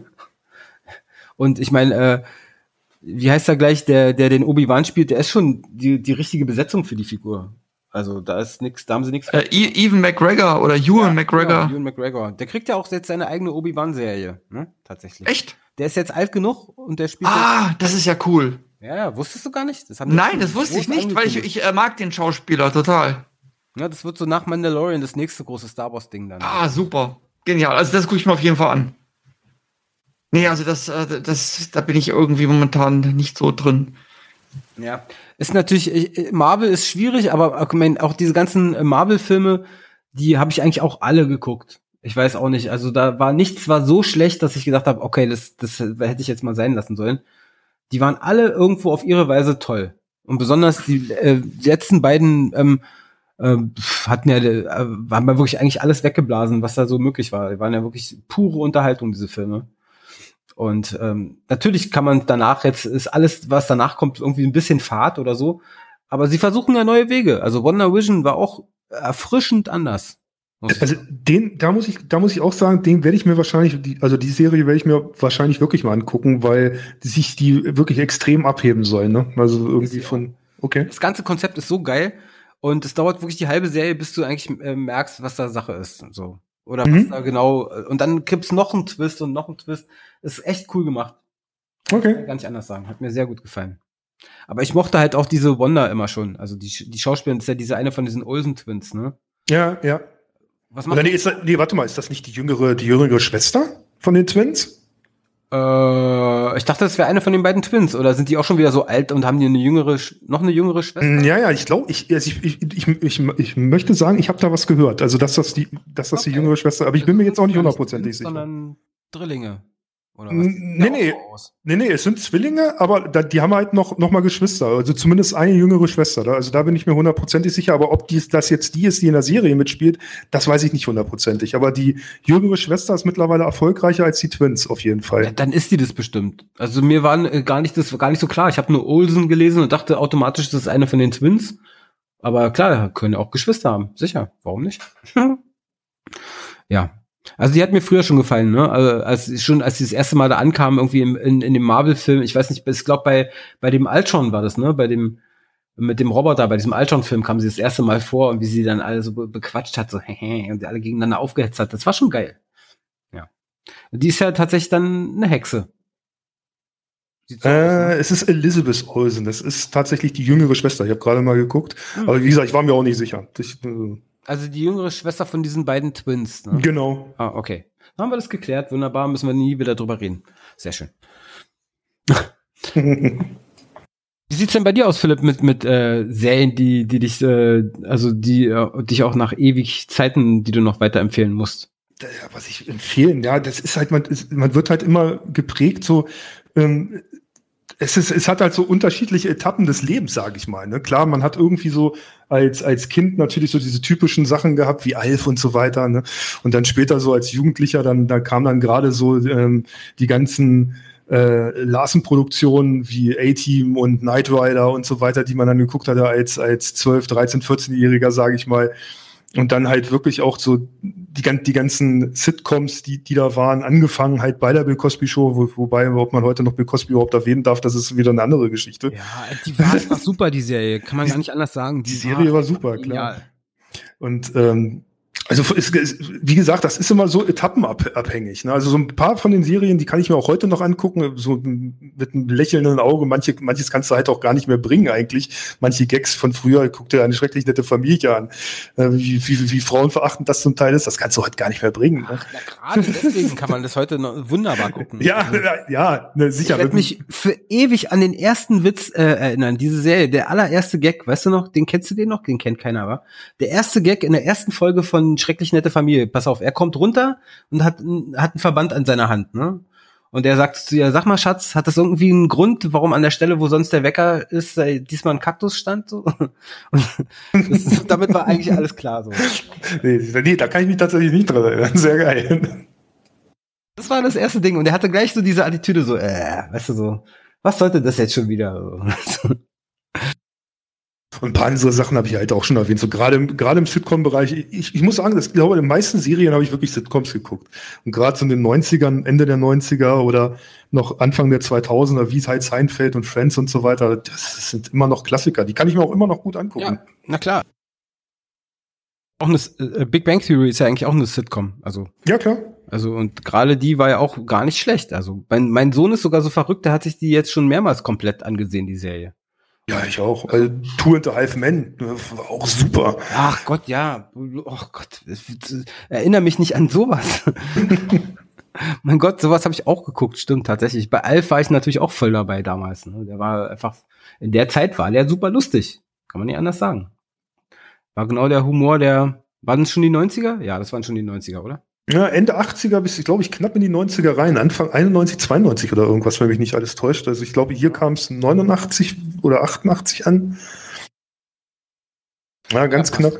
Und ich meine, wie heißt er gleich, der den Obi-Wan spielt, der ist schon die richtige Besetzung für die Figur. Also da ist nichts, da haben sie nichts. Ewan McGregor oder Ewan McGregor. Genau, Ewan McGregor. Der kriegt ja auch jetzt seine eigene Obi-Wan-Serie, ne? Tatsächlich. Echt? Der ist jetzt alt genug und der spielt. Das ist ja cool. Ja, wusstest du gar nicht? Das haben Nein, das wusste ich nicht, weil ich mag den Schauspieler total. Ja, das wird so nach Mandalorian das nächste große Star Wars-Ding dann. Super. Genial. Also das gucke ich mir auf jeden Fall an. Nee, also da bin ich irgendwie momentan nicht so drin. Ja, ist natürlich, Marvel ist schwierig, aber auch diese ganzen Marvel-Filme, die habe ich eigentlich auch alle geguckt. Ich weiß auch nicht, also da war nichts war so schlecht, dass ich gedacht habe, okay, das hätte ich jetzt mal sein lassen sollen. Die waren alle irgendwo auf ihre Weise toll. Und besonders die letzten beiden waren wir wirklich eigentlich alles weggeblasen, was da so möglich war. Die waren ja wirklich pure Unterhaltung, diese Filme. Und natürlich kann man danach, jetzt ist alles, was danach kommt, irgendwie ein bisschen Fahrt oder so. Aber sie versuchen ja neue Wege. Also Wonder Vision war auch erfrischend anders. Also da muss ich auch sagen, den werde ich mir wahrscheinlich, die Serie werde ich mir wahrscheinlich wirklich mal angucken, weil sich die wirklich extrem abheben sollen, ne? Also irgendwie okay. Das ganze Konzept ist so geil und es dauert wirklich die halbe Serie, bis du eigentlich merkst, was da Sache ist und so. Oder was da genau, und dann gibt's noch einen Twist und noch einen Twist. Das ist echt cool gemacht. Okay. Kann ich gar nicht anders sagen. Hat mir sehr gut gefallen. Aber ich mochte halt auch diese Wanda immer schon. Also die Schauspielerin ist ja diese eine von diesen Olsen-Twins, ne? Ja. Was macht warte mal, ist das nicht die jüngere Schwester von den Twins? Ich dachte, das wäre eine von den beiden Twins. Oder sind die auch schon wieder so alt und haben die noch eine jüngere Schwester? Ja, ich glaube, ich möchte sagen, ich habe da was gehört. Also, dass das die jüngere Schwester, aber ich bin mir jetzt auch nicht hundertprozentig sicher. Sondern Drillinge. Oder was? Nee, es sind Zwillinge, aber die haben halt noch mal Geschwister. Also zumindest eine jüngere Schwester. Also da bin ich mir hundertprozentig sicher. Aber ob das jetzt die ist, die in der Serie mitspielt, das weiß ich nicht hundertprozentig. Aber die jüngere Schwester ist mittlerweile erfolgreicher als die Twins, auf jeden Fall. Ja, dann ist die das bestimmt. Also mir war gar nicht so klar. Ich habe nur Olsen gelesen und dachte automatisch, das ist eine von den Twins. Aber klar, können auch Geschwister haben. Sicher. Warum nicht? Ja. Also die hat mir früher schon gefallen, ne? Also als sie das erste Mal da ankam, irgendwie in dem Marvel-Film, ich weiß nicht, ich glaube bei dem Ultron war das, ne? Mit dem Roboter, bei diesem Ultron-Film kam sie das erste Mal vor und wie sie dann alle so bequatscht hat, so und alle gegeneinander aufgehetzt hat. Das war schon geil. Ja. Die ist ja tatsächlich dann eine Hexe. So es ist Elizabeth Olsen. Das ist tatsächlich die jüngere Schwester. Ich habe gerade mal geguckt. Aber wie gesagt, ich war mir auch nicht sicher. Also die jüngere Schwester von diesen beiden Twins, ne? Genau. Okay. Dann haben wir das geklärt. Wunderbar, müssen wir nie wieder drüber reden. Sehr schön. Wie sieht's denn bei dir aus, Philipp, mit Serien, die dich, dich auch nach ewig Zeiten, die du noch weiterempfehlen musst? Was ich empfehlen, ja, das ist halt, man wird halt immer geprägt, so, es hat halt so unterschiedliche Etappen des Lebens, sage ich mal. Ne? Klar, man hat irgendwie so als Kind natürlich so diese typischen Sachen gehabt, wie Alf und so weiter. Ne? Und dann später so als Jugendlicher, da kam dann gerade so die ganzen Larsen-Produktionen wie A-Team und Knight Rider und so weiter, die man dann geguckt hatte als 12, 13, 14-Jähriger, sage ich mal. Und dann halt wirklich auch so die ganzen Sitcoms, die da waren, angefangen halt bei der Bill Cosby Show, wobei, ob man heute noch Bill Cosby überhaupt erwähnen darf, das ist wieder eine andere Geschichte. Ja, die war einfach super, die Serie. Kann man gar nicht anders sagen. Die Serie war super, klar. Und Also wie gesagt, das ist immer so etappenabhängig. Ne? Also so ein paar von den Serien, die kann ich mir auch heute noch angucken, so mit einem lächelnden Auge. Manches kannst du halt auch gar nicht mehr bringen eigentlich. Manche Gags von früher, guck dir eine schrecklich nette Familie an. Wie frauenverachtend das zum Teil ist, das kannst du heute gar nicht mehr bringen. Ach, na, gerade deswegen kann man das heute noch wunderbar gucken. Ja, sicher. Ich werde mich für ewig an den ersten Witz erinnern, diese Serie, der allererste Gag, weißt du noch, den kennst du den noch? Den kennt keiner, aber der erste Gag in der ersten Folge von Schrecklich nette Familie. Pass auf, er kommt runter und hat einen Verband an seiner Hand, ne? Und er sagt zu ihr, sag mal, Schatz, hat das irgendwie einen Grund, warum an der Stelle, wo sonst der Wecker ist, diesmal ein Kaktus stand? So? Und damit war eigentlich alles klar. So. Nee, da kann ich mich tatsächlich nicht dran erinnern. Sehr geil. Das war das erste Ding. Und er hatte gleich so diese Attitüde, so, weißt du, so, was sollte das jetzt schon wieder? Und ein paar andere Sachen habe ich halt auch schon erwähnt. So gerade im Sitcom-Bereich. Ich muss sagen, ich glaube, in den meisten Serien habe ich wirklich Sitcoms geguckt. Und gerade so in den 90ern, Ende der 90er oder noch Anfang der 2000er, wie es halt Seinfeld und Friends und so weiter, das sind immer noch Klassiker. Die kann ich mir auch immer noch gut angucken. Ja, na klar. Auch eine Big Bang Theory ist ja eigentlich auch eine Sitcom. Also ja, klar. Also und gerade die war ja auch gar nicht schlecht. Also mein Sohn ist sogar so verrückt, der hat sich die jetzt schon mehrmals komplett angesehen, die Serie. Ja, ich auch. Two and a Half Men, war auch super. Ach Gott, ja. Oh Gott, erinnere mich nicht an sowas. Mein Gott, sowas habe ich auch geguckt, stimmt tatsächlich. Bei Alf war ich natürlich auch voll dabei damals. Ne? Der war einfach, in der Zeit war der super lustig. Kann man nicht anders sagen. War genau der Humor waren es schon die 90er? Ja, das waren schon die 90er, oder? Ja, Ende 80er bis, glaube ich, knapp in die 90er rein. Anfang 91, 92 oder irgendwas, wenn mich nicht alles täuscht. Also ich glaube, hier kam es 89 oder 88 an. Ja, ganz knapp.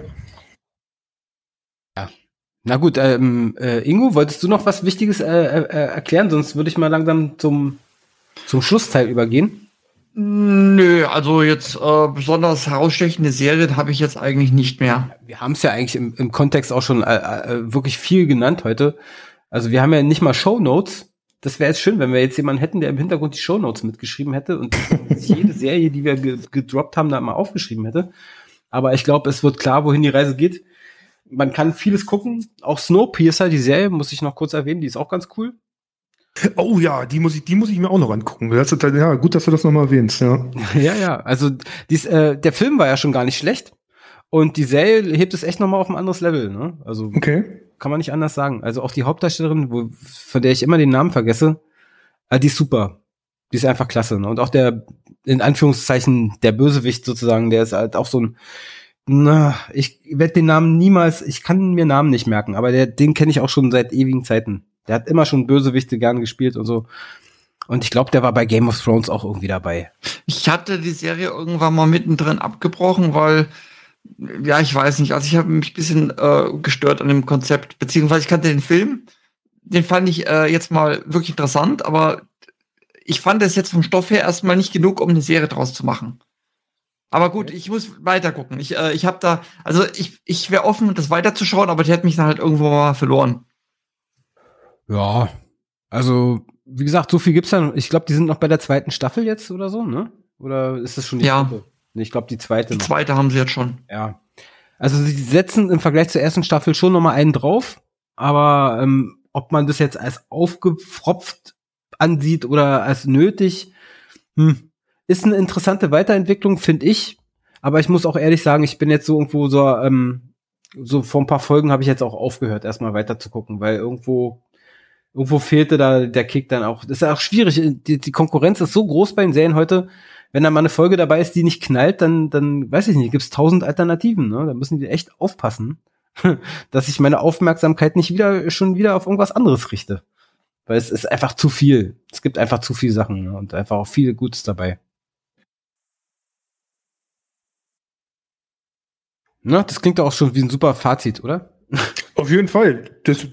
Ja. Na gut, Ingo, wolltest du noch was Wichtiges erklären? Sonst würde ich mal langsam zum Schlussteil übergehen. Nö, also jetzt besonders herausstechende Serien habe ich jetzt eigentlich nicht mehr. Wir haben es ja eigentlich im Kontext auch schon wirklich viel genannt heute. Also wir haben ja nicht mal Shownotes. Das wäre jetzt schön, wenn wir jetzt jemanden hätten, der im Hintergrund die Shownotes mitgeschrieben hätte und jede Serie, die wir gedroppt haben, da mal aufgeschrieben hätte. Aber ich glaube, es wird klar, wohin die Reise geht. Man kann vieles gucken. Auch Snowpiercer, die Serie, muss ich noch kurz erwähnen, die ist auch ganz cool. Oh ja, die muss ich mir auch noch angucken. Ja, gut, dass du das nochmal erwähnst, ja. Ja, also der Film war ja schon gar nicht schlecht und die Serie hebt es echt nochmal auf ein anderes Level, ne? Also okay. Kann man nicht anders sagen. Also auch die Hauptdarstellerin, von der ich immer den Namen vergesse, die ist super. Die ist einfach klasse, ne? Und auch der, in Anführungszeichen, der Bösewicht sozusagen, der ist halt auch so ein, ich werde den Namen niemals, ich kann mir Namen nicht merken, aber den kenne ich auch schon seit ewigen Zeiten. Der hat immer schon Bösewichte gern gespielt und so. Und ich glaube, der war bei Game of Thrones auch irgendwie dabei. Ich hatte die Serie irgendwann mal mittendrin abgebrochen, weil, ja, ich weiß nicht, also ich habe mich ein bisschen gestört an dem Konzept, beziehungsweise ich kannte den Film, den fand ich jetzt mal wirklich interessant, aber ich fand es jetzt vom Stoff her erstmal nicht genug, um eine Serie draus zu machen. Aber gut, ich muss weiter gucken. Ich habe da, also ich wäre offen, das weiterzuschauen, aber die hat mich dann halt irgendwo mal verloren. Ja, also wie gesagt, so viel gibt's dann. Ich glaube, die sind noch bei der zweiten Staffel jetzt oder so, ne? Oder ist das schon die dritte? Nee, ich glaube, die zweite. Die zweite haben sie jetzt schon. Ja. Also sie setzen im Vergleich zur ersten Staffel schon noch mal einen drauf, aber ob man das jetzt als aufgepfropft ansieht oder als nötig, ist eine interessante Weiterentwicklung, finde ich. Aber ich muss auch ehrlich sagen, ich bin jetzt so irgendwo so vor ein paar Folgen habe ich jetzt auch aufgehört, erstmal weiter zu gucken, weil irgendwo fehlte da der Kick dann auch. Das ist ja auch schwierig. Die Konkurrenz ist so groß bei den Serien heute. Wenn da mal eine Folge dabei ist, die nicht knallt, dann weiß ich nicht, gibt's 1000 Alternativen. Ne? Da müssen die echt aufpassen, dass ich meine Aufmerksamkeit nicht schon wieder auf irgendwas anderes richte. Weil es ist einfach zu viel. Es gibt einfach zu viele Sachen, ne? Und einfach auch viel Gutes dabei. Na, das klingt doch auch schon wie ein super Fazit, oder? Auf jeden Fall.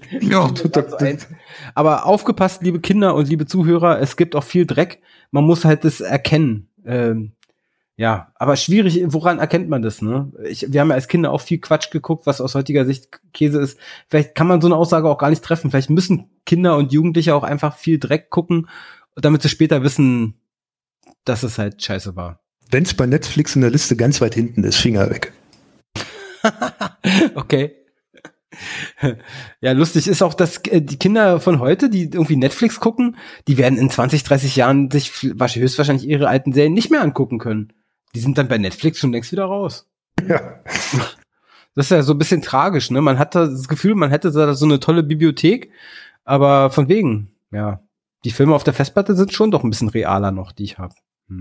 Aber aufgepasst, liebe Kinder und liebe Zuhörer, es gibt auch viel Dreck. Man muss halt das erkennen. Ja, aber schwierig, woran erkennt man das, ne? Wir haben ja als Kinder auch viel Quatsch geguckt, was aus heutiger Sicht Käse ist. Vielleicht kann man so eine Aussage auch gar nicht treffen. Vielleicht müssen Kinder und Jugendliche auch einfach viel Dreck gucken, damit sie später wissen, dass es halt scheiße war. Wenn es bei Netflix in der Liste ganz weit hinten ist, Finger weg. Okay. Ja, lustig ist auch, dass die Kinder von heute, die irgendwie Netflix gucken, die werden in 20, 30 Jahren sich höchstwahrscheinlich ihre alten Serien nicht mehr angucken können. Die sind dann bei Netflix schon längst wieder raus. Ja. Das ist ja so ein bisschen tragisch, ne? Man hat das Gefühl, man hätte da so eine tolle Bibliothek, aber von wegen, ja, die Filme auf der Festplatte sind schon doch ein bisschen realer noch, die ich habe.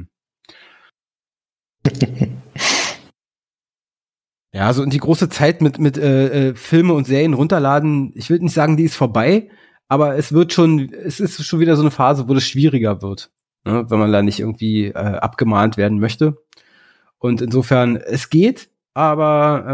Ja, so und die große Zeit mit Filme und Serien runterladen, ich will nicht sagen, die ist vorbei, aber es ist schon wieder so eine Phase, wo das schwieriger wird, ne? Wenn man da nicht irgendwie abgemahnt werden möchte. Und insofern, es geht, aber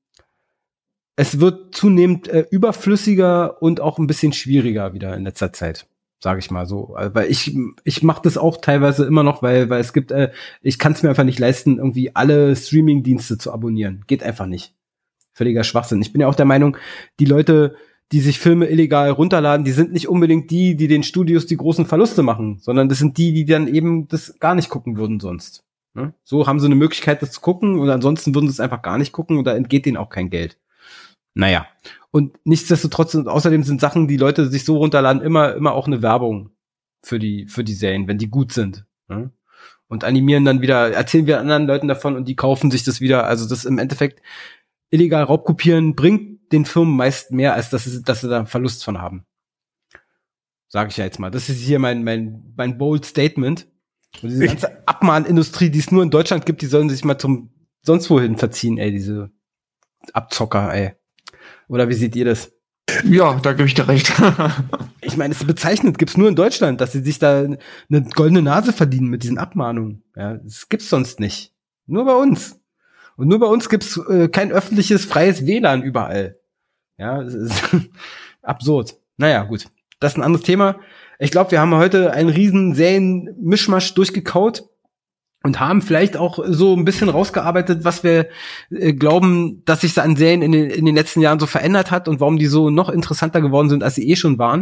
es wird zunehmend überflüssiger und auch ein bisschen schwieriger wieder in letzter Zeit, sage ich mal so. Weil ich mache das auch teilweise immer noch, weil es gibt, ich kann es mir einfach nicht leisten, irgendwie alle Streaming-Dienste zu abonnieren. Geht einfach nicht. Völliger Schwachsinn. Ich bin ja auch der Meinung, die Leute, die sich Filme illegal runterladen, die sind nicht unbedingt die den Studios die großen Verluste machen, sondern das sind die dann eben das gar nicht gucken würden sonst. Ne? So haben sie eine Möglichkeit, das zu gucken und ansonsten würden sie es einfach gar nicht gucken und da entgeht denen auch kein Geld. Naja, und nichtsdestotrotz und außerdem sind Sachen, die Leute sich so runterladen, immer auch eine Werbung für die Serien, wenn die gut sind. Ne? Und animieren dann wieder, erzählen wir anderen Leuten davon und die kaufen sich das wieder. Also das im Endeffekt illegal Raubkopieren bringt den Firmen meist mehr, als dass sie da Verlust von haben. Sage ich ja jetzt mal. Das ist hier mein bold Statement. Und diese ganze Abmahnindustrie, die es nur in Deutschland gibt, die sollen sich mal zum sonst wohin verziehen, ey, diese Abzocker, ey. Oder wie seht ihr das? Ja, da gebe ich dir recht. Ich meine, es ist bezeichnend, gibt's nur in Deutschland, dass sie sich da eine goldene Nase verdienen mit diesen Abmahnungen. Ja, das gibt's sonst nicht. Nur bei uns. Und nur bei uns gibt's kein öffentliches, freies WLAN überall. Ja, das ist absurd. Naja, gut. Das ist ein anderes Thema. Ich glaube, wir haben heute einen riesen Serien-Mischmasch durchgekaut und haben vielleicht auch so ein bisschen rausgearbeitet, was wir glauben, dass sich an Serien in den letzten Jahren so verändert hat und warum die so noch interessanter geworden sind, als sie schon waren.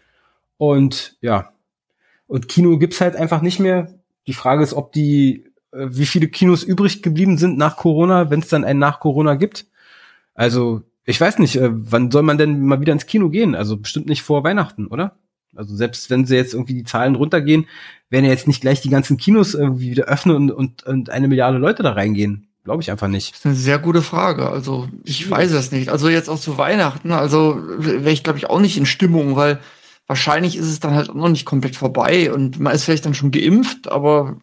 Und ja, und Kino gibt's halt einfach nicht mehr. Die Frage ist, ob wie viele Kinos übrig geblieben sind nach Corona, wenn es dann einen nach Corona gibt. Also, ich weiß nicht, wann soll man denn mal wieder ins Kino gehen? Also bestimmt nicht vor Weihnachten, oder? Also selbst wenn sie jetzt irgendwie die Zahlen runtergehen, werden ja jetzt nicht gleich die ganzen Kinos irgendwie wieder öffnen und 1 Milliarde Leute da reingehen. Glaube ich einfach nicht. Das ist eine sehr gute Frage. Also ich weiß es nicht. Also jetzt auch zu Weihnachten, also wäre ich glaube ich auch nicht in Stimmung, weil wahrscheinlich ist es dann halt auch noch nicht komplett vorbei und man ist vielleicht dann schon geimpft, aber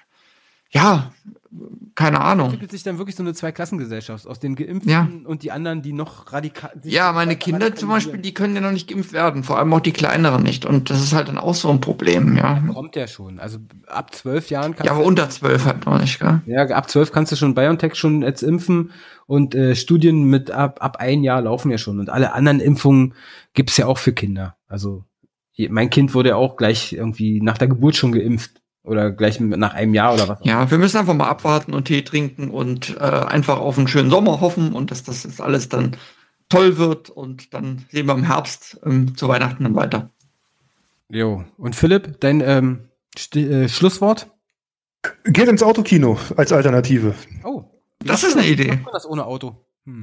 ja, keine Ahnung. Entwickelt sich dann wirklich so eine Zweiklassengesellschaft aus den Geimpften und die anderen, die noch radikal... Ja, meine Kinder zum Beispiel, die können ja noch nicht geimpft werden, vor allem auch die kleineren nicht. Und das ist halt dann auch so ein Problem, ja. Kommt ja schon. Also ab 12 Jahren kannst du... Ja, aber unter 12 halt noch nicht, gell? Ja, ab 12 kannst du schon BioNTech schon jetzt impfen und Studien mit ab 1 Jahr laufen ja schon. Und alle anderen Impfungen gibt's ja auch für Kinder. Also mein Kind wurde ja auch gleich irgendwie nach der Geburt schon geimpft. Oder gleich nach 1 Jahr oder was? Ja, wir müssen einfach mal abwarten und Tee trinken und einfach auf einen schönen Sommer hoffen und dass das jetzt alles dann toll wird und dann sehen wir im Herbst zu Weihnachten dann weiter. Jo, und Philipp, dein Schlusswort? Geht ins Autokino als Alternative. Oh, das ist eine Idee. Macht man das ohne Auto?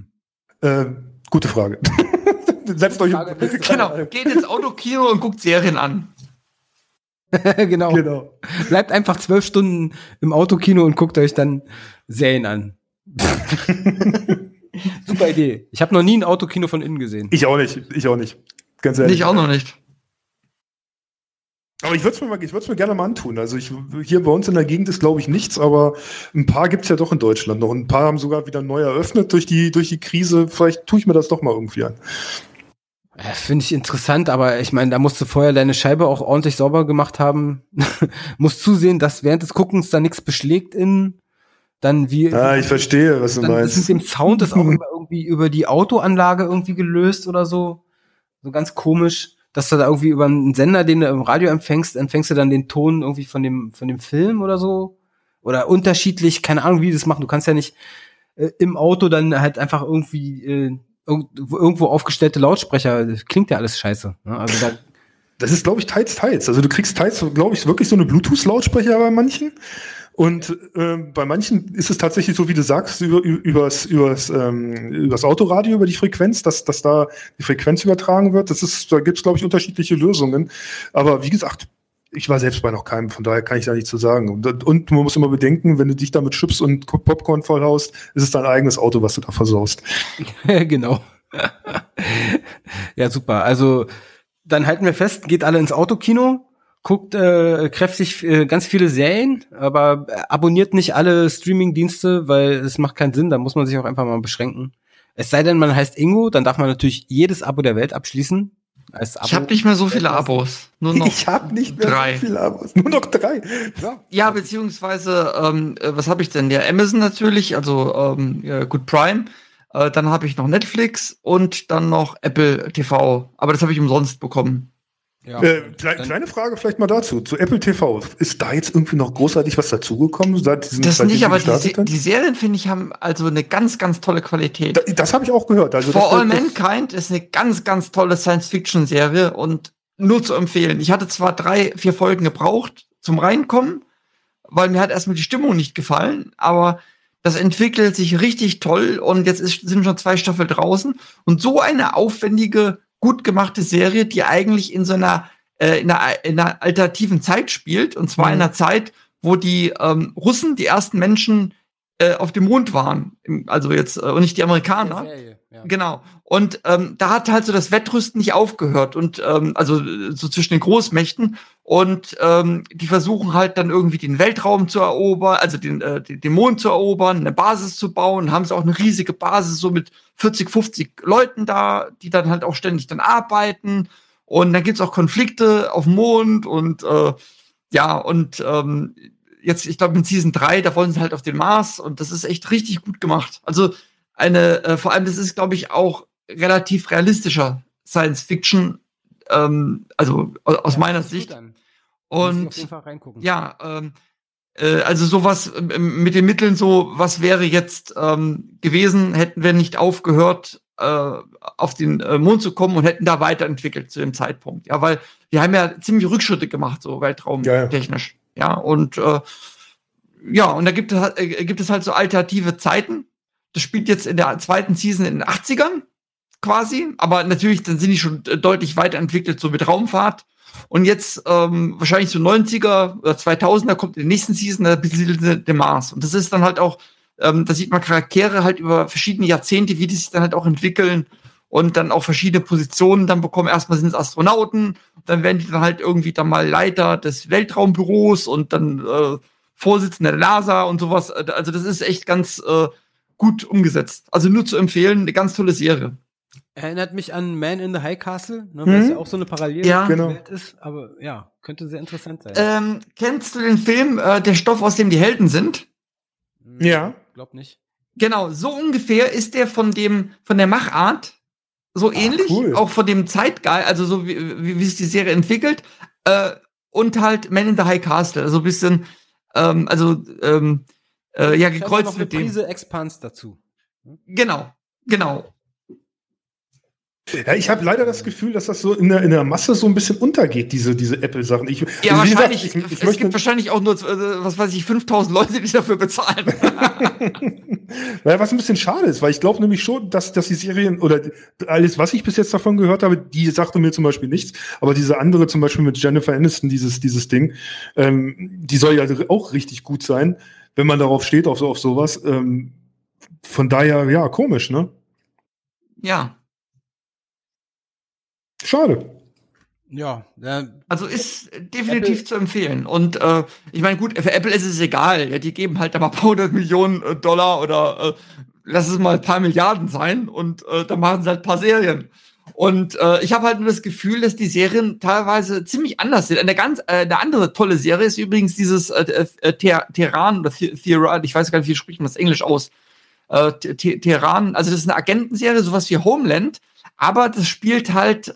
Gute Frage. Setzt euch genau, geht ins Autokino und guckt Serien an. Genau. Bleibt einfach 12 Stunden im Autokino und guckt euch dann Serien an. Super Idee. Ich habe noch nie ein Autokino von innen gesehen. Ich auch nicht. Ganz ehrlich. Ich auch noch nicht. Aber ich würde es mir gerne mal antun. Also hier bei uns in der Gegend ist, glaube ich, nichts, aber ein paar gibt's ja doch in Deutschland noch. Und ein paar haben sogar wieder neu eröffnet durch die Krise. Vielleicht tue ich mir das doch mal irgendwie an. Finde ich interessant, aber ich meine, da musst du vorher deine Scheibe auch ordentlich sauber gemacht haben. Musst zusehen, dass während des Guckens da nichts beschlägt dann wie. Ah, ich verstehe, was du meinst. Ist mit dem Sound ist auch irgendwie über die Autoanlage irgendwie gelöst oder so. So ganz komisch, dass du da irgendwie über einen Sender, den du im Radio empfängst du dann den Ton irgendwie von dem Film oder so. Oder unterschiedlich, keine Ahnung, wie die das machen. Du kannst ja nicht im Auto dann halt einfach irgendwie irgendwo aufgestellte Lautsprecher, das klingt ja alles scheiße. Ne? Also das ist, glaube ich, teils. Also du kriegst teils, glaube ich, wirklich so eine Bluetooth-Lautsprecher bei manchen. Und bei manchen ist es tatsächlich so, wie du sagst, übers Autoradio, über die Frequenz, dass da die Frequenz übertragen wird. Da gibt es, glaube ich, unterschiedliche Lösungen. Aber wie gesagt, ich war selbst bei noch keinem, von daher kann ich da nichts zu sagen. Und man muss immer bedenken, wenn du dich da mit Chips und Popcorn vollhaust, ist es dein eigenes Auto, was du da versaust. Genau. Ja, super. Also dann halten wir fest, geht alle ins Autokino, guckt kräftig ganz viele Serien, aber abonniert nicht alle Streaming-Dienste, weil es macht keinen Sinn, da muss man sich auch einfach mal beschränken. Es sei denn, man heißt Ingo, dann darf man natürlich jedes Abo der Welt abschließen. Als Abo. Ich habe nicht mehr so viele Abos. Nur noch ich habe nicht mehr 3. so viele Abos. Nur noch 3. Ja, beziehungsweise, was habe ich denn? Ja, Amazon natürlich, also Good Prime. Dann habe ich noch Netflix und dann noch Apple TV. Aber das habe ich umsonst bekommen. Ja, kleine Frage vielleicht mal dazu. Zu Apple TV. Ist da jetzt irgendwie noch großartig was dazugekommen? Das nicht, aber die Serien, finde ich, haben also eine ganz, ganz tolle Qualität. Das habe ich auch gehört. Also For All Mankind ist eine ganz, ganz tolle Science-Fiction-Serie und nur zu empfehlen. Ich hatte zwar 3-4 Folgen gebraucht zum Reinkommen, weil mir hat erstmal die Stimmung nicht gefallen, aber das entwickelt sich richtig toll und jetzt sind schon 2 Staffeln draußen. Und so eine aufwendige, gut gemachte Serie, die eigentlich in so einer in einer alternativen Zeit spielt, und zwar in einer Zeit, wo die Russen die ersten Menschen auf dem Mond waren, also jetzt und nicht die Amerikaner. Ja. Genau. Und da hat halt so das Wettrüsten nicht aufgehört und also so zwischen den Großmächten und die versuchen halt dann irgendwie den Weltraum zu erobern, also den Mond zu erobern, eine Basis zu bauen, haben sie auch eine riesige Basis so mit 40, 50 Leuten da, die dann halt auch ständig dann arbeiten und dann gibt's auch Konflikte auf dem Mond und jetzt, ich glaube, in Season 3, da wollen sie halt auf den Mars und das ist echt richtig gut gemacht. Also vor allem, das ist, glaube ich, auch relativ realistischer Science Fiction, also aus meiner Sicht. Und auf jeden Fall reingucken. Ja, also sowas mit den Mitteln so, was wäre jetzt gewesen, hätten wir nicht aufgehört, auf den Mond zu kommen und hätten da weiterentwickelt zu dem Zeitpunkt. Ja, weil wir haben ja ziemlich Rückschritte gemacht, so weltraumtechnisch. Ja, und und da gibt es halt so alternative Zeiten. Das spielt jetzt in der 2. Season in den 80ern quasi, aber natürlich, dann sind die schon deutlich weiterentwickelt, so mit Raumfahrt. Und jetzt wahrscheinlich so 90er oder 2000er kommt in der nächsten Season, da besiedeln sie den Mars. Und das ist dann halt auch, da sieht man Charaktere halt über verschiedene Jahrzehnte, wie die sich dann halt auch entwickeln und dann auch verschiedene Positionen dann bekommen. Erstmal sind es Astronauten, dann werden die dann halt irgendwie dann mal Leiter des Weltraumbüros und dann Vorsitzender der NASA und sowas. Also das ist echt ganz gut umgesetzt. Also nur zu empfehlen, eine ganz tolle Serie. Erinnert mich an Man in the High Castle, ne, weil es ja auch so eine Parallelwelt ist, aber ja, könnte sehr interessant sein. Kennst du den Film Der Stoff, aus dem die Helden sind? Ja. Glaub nicht. Genau, so ungefähr ist der von der Machart so ähnlich, cool. Auch von dem Zeitgeist, also so wie sich die Serie entwickelt, und halt Man in the High Castle, also ein bisschen, gekreuzt noch mit dem. Prise Expanse dazu. Genau. Ja, ich habe leider das Gefühl, dass das so in der Masse so ein bisschen untergeht, diese Apple-Sachen. Wahrscheinlich. Es gibt wahrscheinlich auch nur, 5.000 Leute, die dafür bezahlen. Naja, was ein bisschen schade ist, weil ich glaube nämlich schon, dass die Serien oder alles, was ich bis jetzt davon gehört habe, die sagte mir zum Beispiel nichts, aber diese andere zum Beispiel mit Jennifer Aniston, dieses Ding, die soll ja auch richtig gut sein, wenn man darauf steht, auf sowas. Von daher, ja, komisch, ne? Ja. Schade. Ja. Also ist definitiv zu empfehlen. Und ich meine, gut, für Apple ist es egal. Ja, die geben halt da mal ein paar 100 Millionen $, oder lass es mal ein paar Milliarden sein und dann machen sie halt ein paar Serien. Und ich habe halt nur das Gefühl, dass die Serien teilweise ziemlich anders sind. Eine andere tolle Serie ist übrigens dieses Teheran oder Theheran, ich weiß gar nicht, wie spricht man das Englisch aus. Teheran, also das ist eine Agentenserie, sowas wie Homeland, aber das spielt halt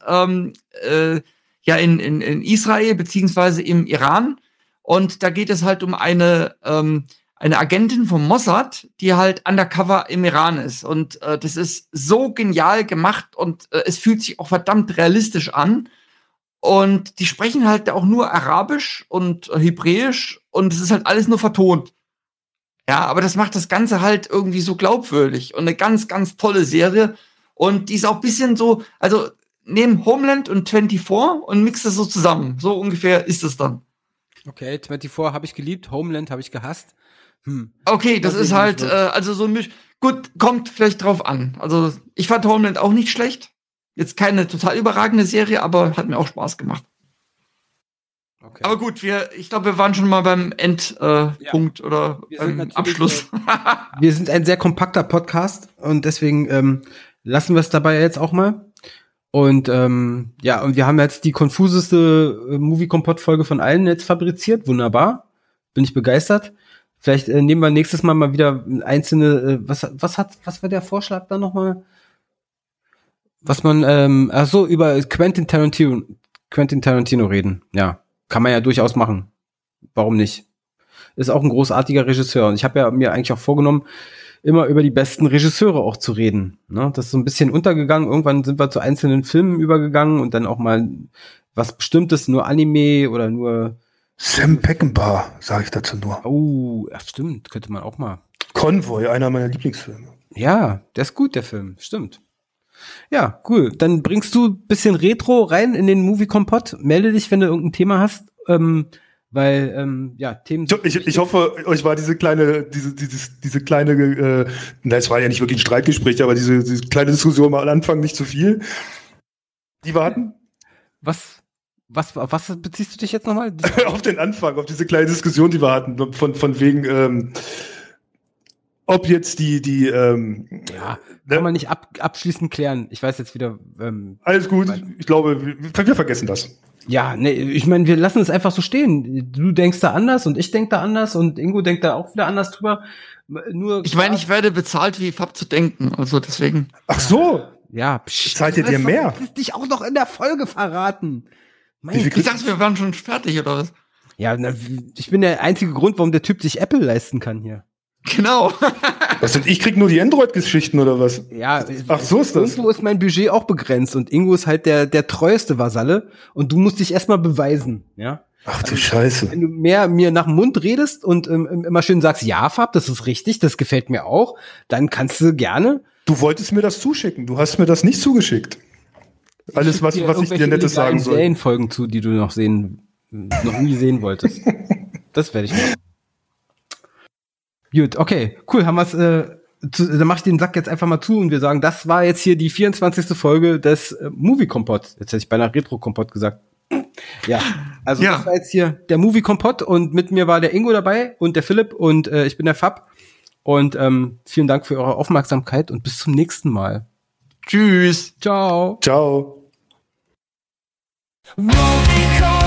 in Israel beziehungsweise im Iran und da geht es halt um eine Agentin vom Mossad, die halt undercover im Iran ist und das ist so genial gemacht und es fühlt sich auch verdammt realistisch an Und die sprechen halt auch nur Arabisch und Hebräisch und es ist halt alles nur vertont. Ja, aber das macht das Ganze halt irgendwie so glaubwürdig und eine ganz, ganz tolle Serie. Und die ist auch ein bisschen so, also nehmen Homeland und 24 und mixt das so zusammen. So ungefähr ist es dann. Okay, 24 habe ich geliebt, Homeland habe ich gehasst. Okay, das ist halt, also so ein Misch. Gut, kommt vielleicht drauf an. Also ich fand Homeland auch nicht schlecht. Jetzt keine total überragende Serie, aber hat mir auch Spaß gemacht. Okay. Aber gut, ich glaube, wir waren schon mal beim Endpunkt oder beim Abschluss. Wir sind ein sehr kompakter Podcast und deswegen lassen wir es dabei jetzt auch mal. Und und wir haben jetzt die konfuseste Movie-Kompott-Folge von allen jetzt fabriziert. Wunderbar. Bin ich begeistert. Vielleicht nehmen wir nächstes Mal wieder einzelne, was war der Vorschlag da nochmal? Was man, über Quentin Tarantino reden. Ja, kann man ja durchaus machen. Warum nicht? Ist auch ein großartiger Regisseur. Und ich habe ja mir eigentlich auch vorgenommen, immer über die besten Regisseure auch zu reden. Ne? Das ist so ein bisschen untergegangen. Irgendwann sind wir zu einzelnen Filmen übergegangen und dann auch mal was Bestimmtes, nur Anime oder nur Sam Peckinpah, sage ich dazu nur. Oh, ja, stimmt. Könnte man auch mal. Convoy, einer meiner Lieblingsfilme. Ja, der ist gut, der Film. Stimmt. Ja, cool. Dann bringst du ein bisschen Retro rein in den Movie-Kompott. Melde dich, wenn du irgendein Thema hast, weil Themen. Ich hoffe, euch war diese kleine, es war ja nicht wirklich ein Streitgespräch, aber diese kleine Diskussion mal am Anfang nicht zu viel. Die wir hatten? Was beziehst du dich jetzt nochmal? Auf den Anfang, auf diese kleine Diskussion, die wir hatten, von wegen, ob jetzt kann man nicht abschließend klären. Ich weiß jetzt wieder. Alles gut, ich glaube, wir vergessen das. Ja, nee, ich meine, wir lassen es einfach so stehen. Du denkst da anders und ich denk da anders und Ingo denkt da auch wieder anders drüber. Nur ich meine, ich werde bezahlt, wie Fab zu denken, also deswegen. Ach so. Ja, zahlt ihr dir mehr? Du hast dich auch noch in der Folge verraten. Ich dachte, wir waren schon fertig, oder was? Ja, ich bin der einzige Grund, warum der Typ sich Apple leisten kann hier. Genau. Was denn? Ich krieg nur die Android-Geschichten oder was? Ja, ach, so ist das. Irgendwo ist mein Budget auch begrenzt und Ingo ist halt der treueste Vasalle und du musst dich erstmal beweisen, ja? Ach du Scheiße. Wenn du mehr mir nach dem Mund redest und immer schön sagst, ja, Fab, das ist richtig, das gefällt mir auch, dann kannst du gerne. Du wolltest mir das zuschicken, du hast mir das nicht zugeschickt. Alles, was ich dir Nettes sagen soll. Serienfolgen zu, die du noch nie sehen wolltest. Das werde ich machen. Gut, okay, cool, haben wir's. Dann mach ich den Sack jetzt einfach mal zu und wir sagen, das war jetzt hier die 24. Folge des Movie-Kompott. Jetzt hätte ich beinahe Retro-Kompott gesagt. Ja, also das war jetzt hier der Movie-Kompott und mit mir war der Ingo dabei und der Philipp und ich bin der Fab. Und vielen Dank für eure Aufmerksamkeit und bis zum nächsten Mal. Tschüss. Ciao. Ciao. Movie